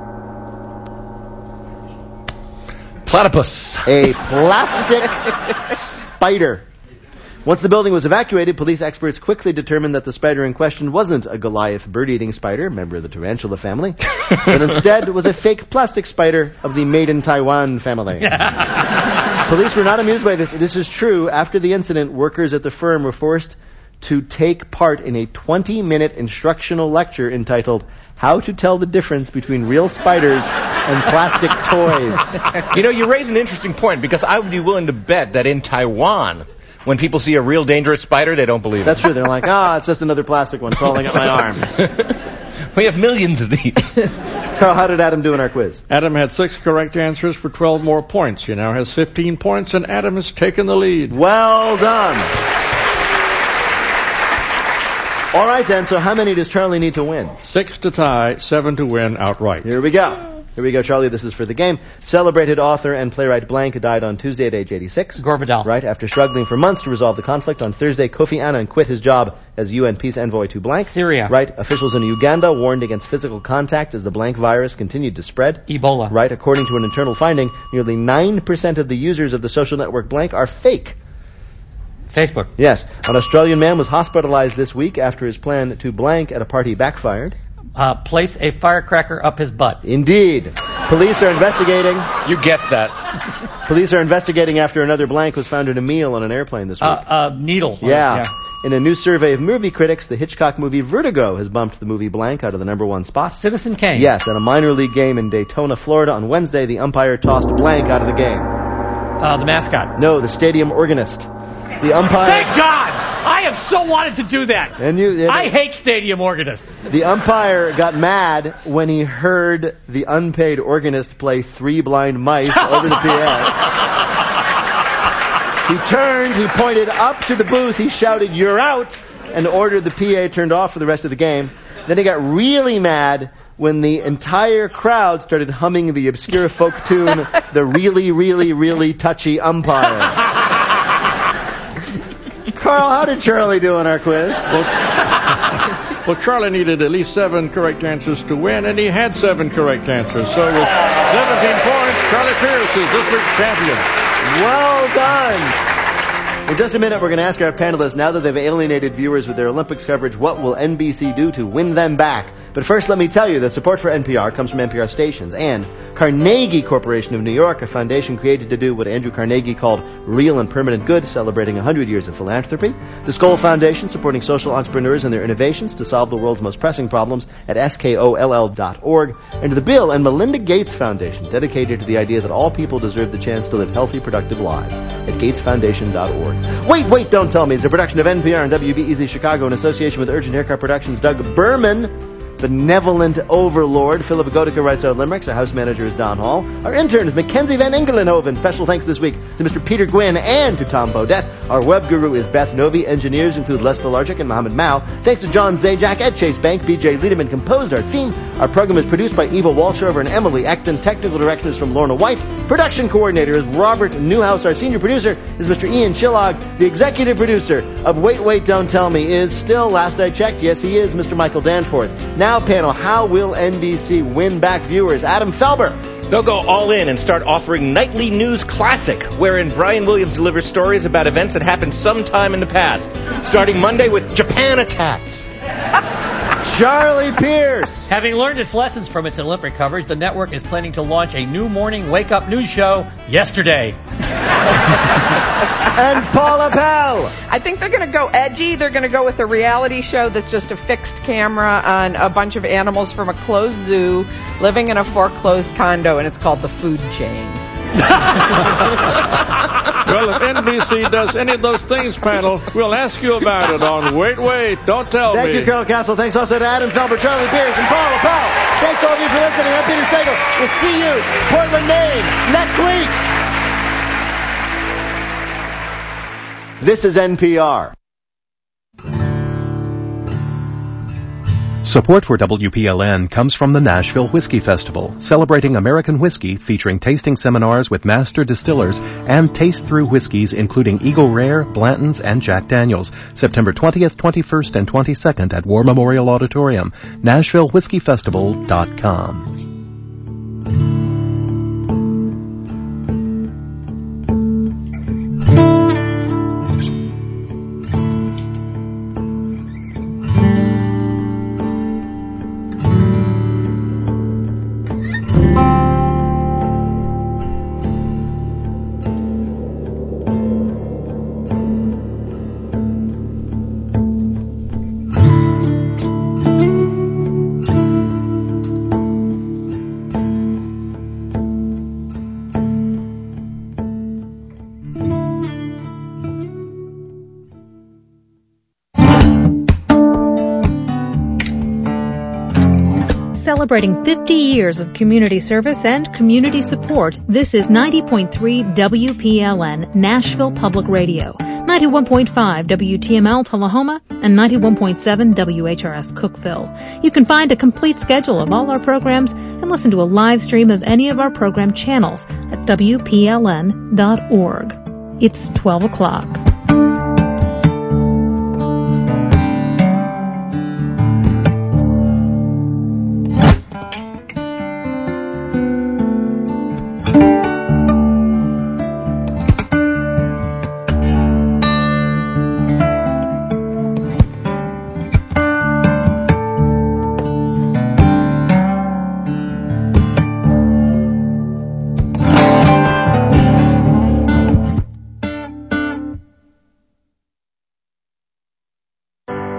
Platypus. A plastic spider. Once the building was evacuated, police experts quickly determined that the spider in question wasn't a Goliath bird-eating spider, member of the tarantula family, but instead was a fake plastic spider of the Made in Taiwan family. Police were not amused by this. This is true. After the incident, workers at the firm were forced to take part in a twenty-minute instructional lecture entitled How to Tell the Difference Between Real Spiders and Plastic Toys. You know, you raise an interesting point, because I would be willing to bet that in Taiwan, when people see a real dangerous spider, they don't believe it. That's true. They're like, ah, oh, it's just another plastic one crawling up my arm. We have millions of these. Carl, how did Adam do in our quiz? Adam had six correct answers for twelve more points. He now has fifteen points, and Adam has taken the lead. Well done. All right, then. So how many does Charlie need to win? Six to tie, seven to win outright. Here we go. Here we go, Charlie. This is for the game. Celebrated author and playwright blank died on Tuesday at age eighty-six. Gore Vidal. Right. After struggling for months to resolve the conflict, on Thursday, Kofi Annan quit his job as U N peace envoy to blank. Syria. Right. Officials in Uganda warned against physical contact as the blank virus continued to spread. Ebola. Right. According to an internal finding, nearly nine percent of the users of the social network blank are fake. Facebook. Yes. An Australian man was hospitalized this week after his plan to blank at a party backfired. Uh, place a firecracker up his butt. Indeed. Police are investigating. You guessed that. Police are investigating after another blank was found in a meal on an airplane this week. Uh, uh, needle. Yeah. yeah. In a new survey of movie critics, the Hitchcock movie Vertigo has bumped the movie blank out of the number one spot. Citizen Kane. Yes, at a minor league game in Daytona, Florida on Wednesday, the umpire tossed blank out of the game. Uh, the mascot. No, the stadium organist. The umpire... Thank God! I have so wanted to do that. And you, you know, I hate stadium organists. The umpire got mad when he heard the unpaid organist play Three Blind Mice over the P A. He turned, he pointed up to the booth, he shouted, "You're out!" and ordered the P A turned off for the rest of the game. Then he got really mad when the entire crowd started humming the obscure folk tune, "The Really, Really, Really Touchy Umpire." Carl, how did Charlie do on our quiz? Well, well, Charlie needed at least seven correct answers to win, and he had seven correct answers. So with seventeen points, Charlie Pierce is this week's champion. Well done. In just a minute, we're going to ask our panelists, now that they've alienated viewers with their Olympics coverage, what will N B C do to win them back? But first, let me tell you that support for N P R comes from N P R stations and Carnegie Corporation of New York, a foundation created to do what Andrew Carnegie called real and permanent good, celebrating one hundred years of philanthropy. The Skoll Foundation, supporting social entrepreneurs and their innovations to solve the world's most pressing problems at S K O L L dot org. And the Bill and Melinda Gates Foundation, dedicated to the idea that all people deserve the chance to live healthy, productive lives at gates foundation dot org. Wait, Wait, Don't Tell Me is a production of N P R and W B E Z Chicago in association with Urgent Haircut Productions. Doug Berman, benevolent overlord. Philip Gotica writes our limericks. Our house manager is Don Hall. Our intern is Mackenzie Van Engelenhoven. Special thanks this week to Mister Peter Gwynn and to Tom Bodette. Our web guru is Beth Novi. Engineers include Les Pilarczyk and Mohammed Mao. Thanks to John Zajac at Chase Bank. B J Liederman composed our theme. Our program is produced by Eva Walshover and Emily Acton. Technical direction is from Lorna White. Production coordinator is Robert Newhouse. Our senior producer is Mister Ian Chillog. The executive producer of Wait, Wait, Don't Tell Me is still, last I checked, yes he is, Mister Michael Danforth. Now, panel, how will N B C win back viewers? Adam Felber. They'll go all in and start offering Nightly News Classic, wherein Brian Williams delivers stories about events that happened sometime in the past, starting Monday with Japan Attacks. Charlie Pierce. Having learned its lessons from its Olympic coverage, the network is planning to launch a new morning wake-up news show yesterday. And Paula Pell. I think they're going to go edgy. They're going to go with a reality show that's just a fixed camera on a bunch of animals from a closed zoo living in a foreclosed condo, and it's called The Food Chain. Well, if N B C does any of those things, panel, we'll ask you about it on Wait, Wait, Don't Tell Thank Me. you, Carol Castle. Thanks also to Adam Felber, Charlie Pierce, and Paula Powell. Thanks to all of you for listening. I'm Peter Sagal. We'll see you, Portland, Maine, next week. This is N P R. Support for W P L N comes from the Nashville Whiskey Festival, celebrating American whiskey, featuring tasting seminars with master distillers and taste-through whiskeys including Eagle Rare, Blanton's, and Jack Daniels, September twentieth, twenty-first, and twenty-second at War Memorial Auditorium, nashville whiskey festival dot com. Celebrating fifty years of community service and community support, this is ninety point three W P L N, Nashville Public Radio. ninety-one point five W T M L Tullahoma, and ninety-one point seven W H R S Cookeville. You can find a complete schedule of all our programs and listen to a live stream of any of our program channels at W P L N dot org. It's twelve o'clock.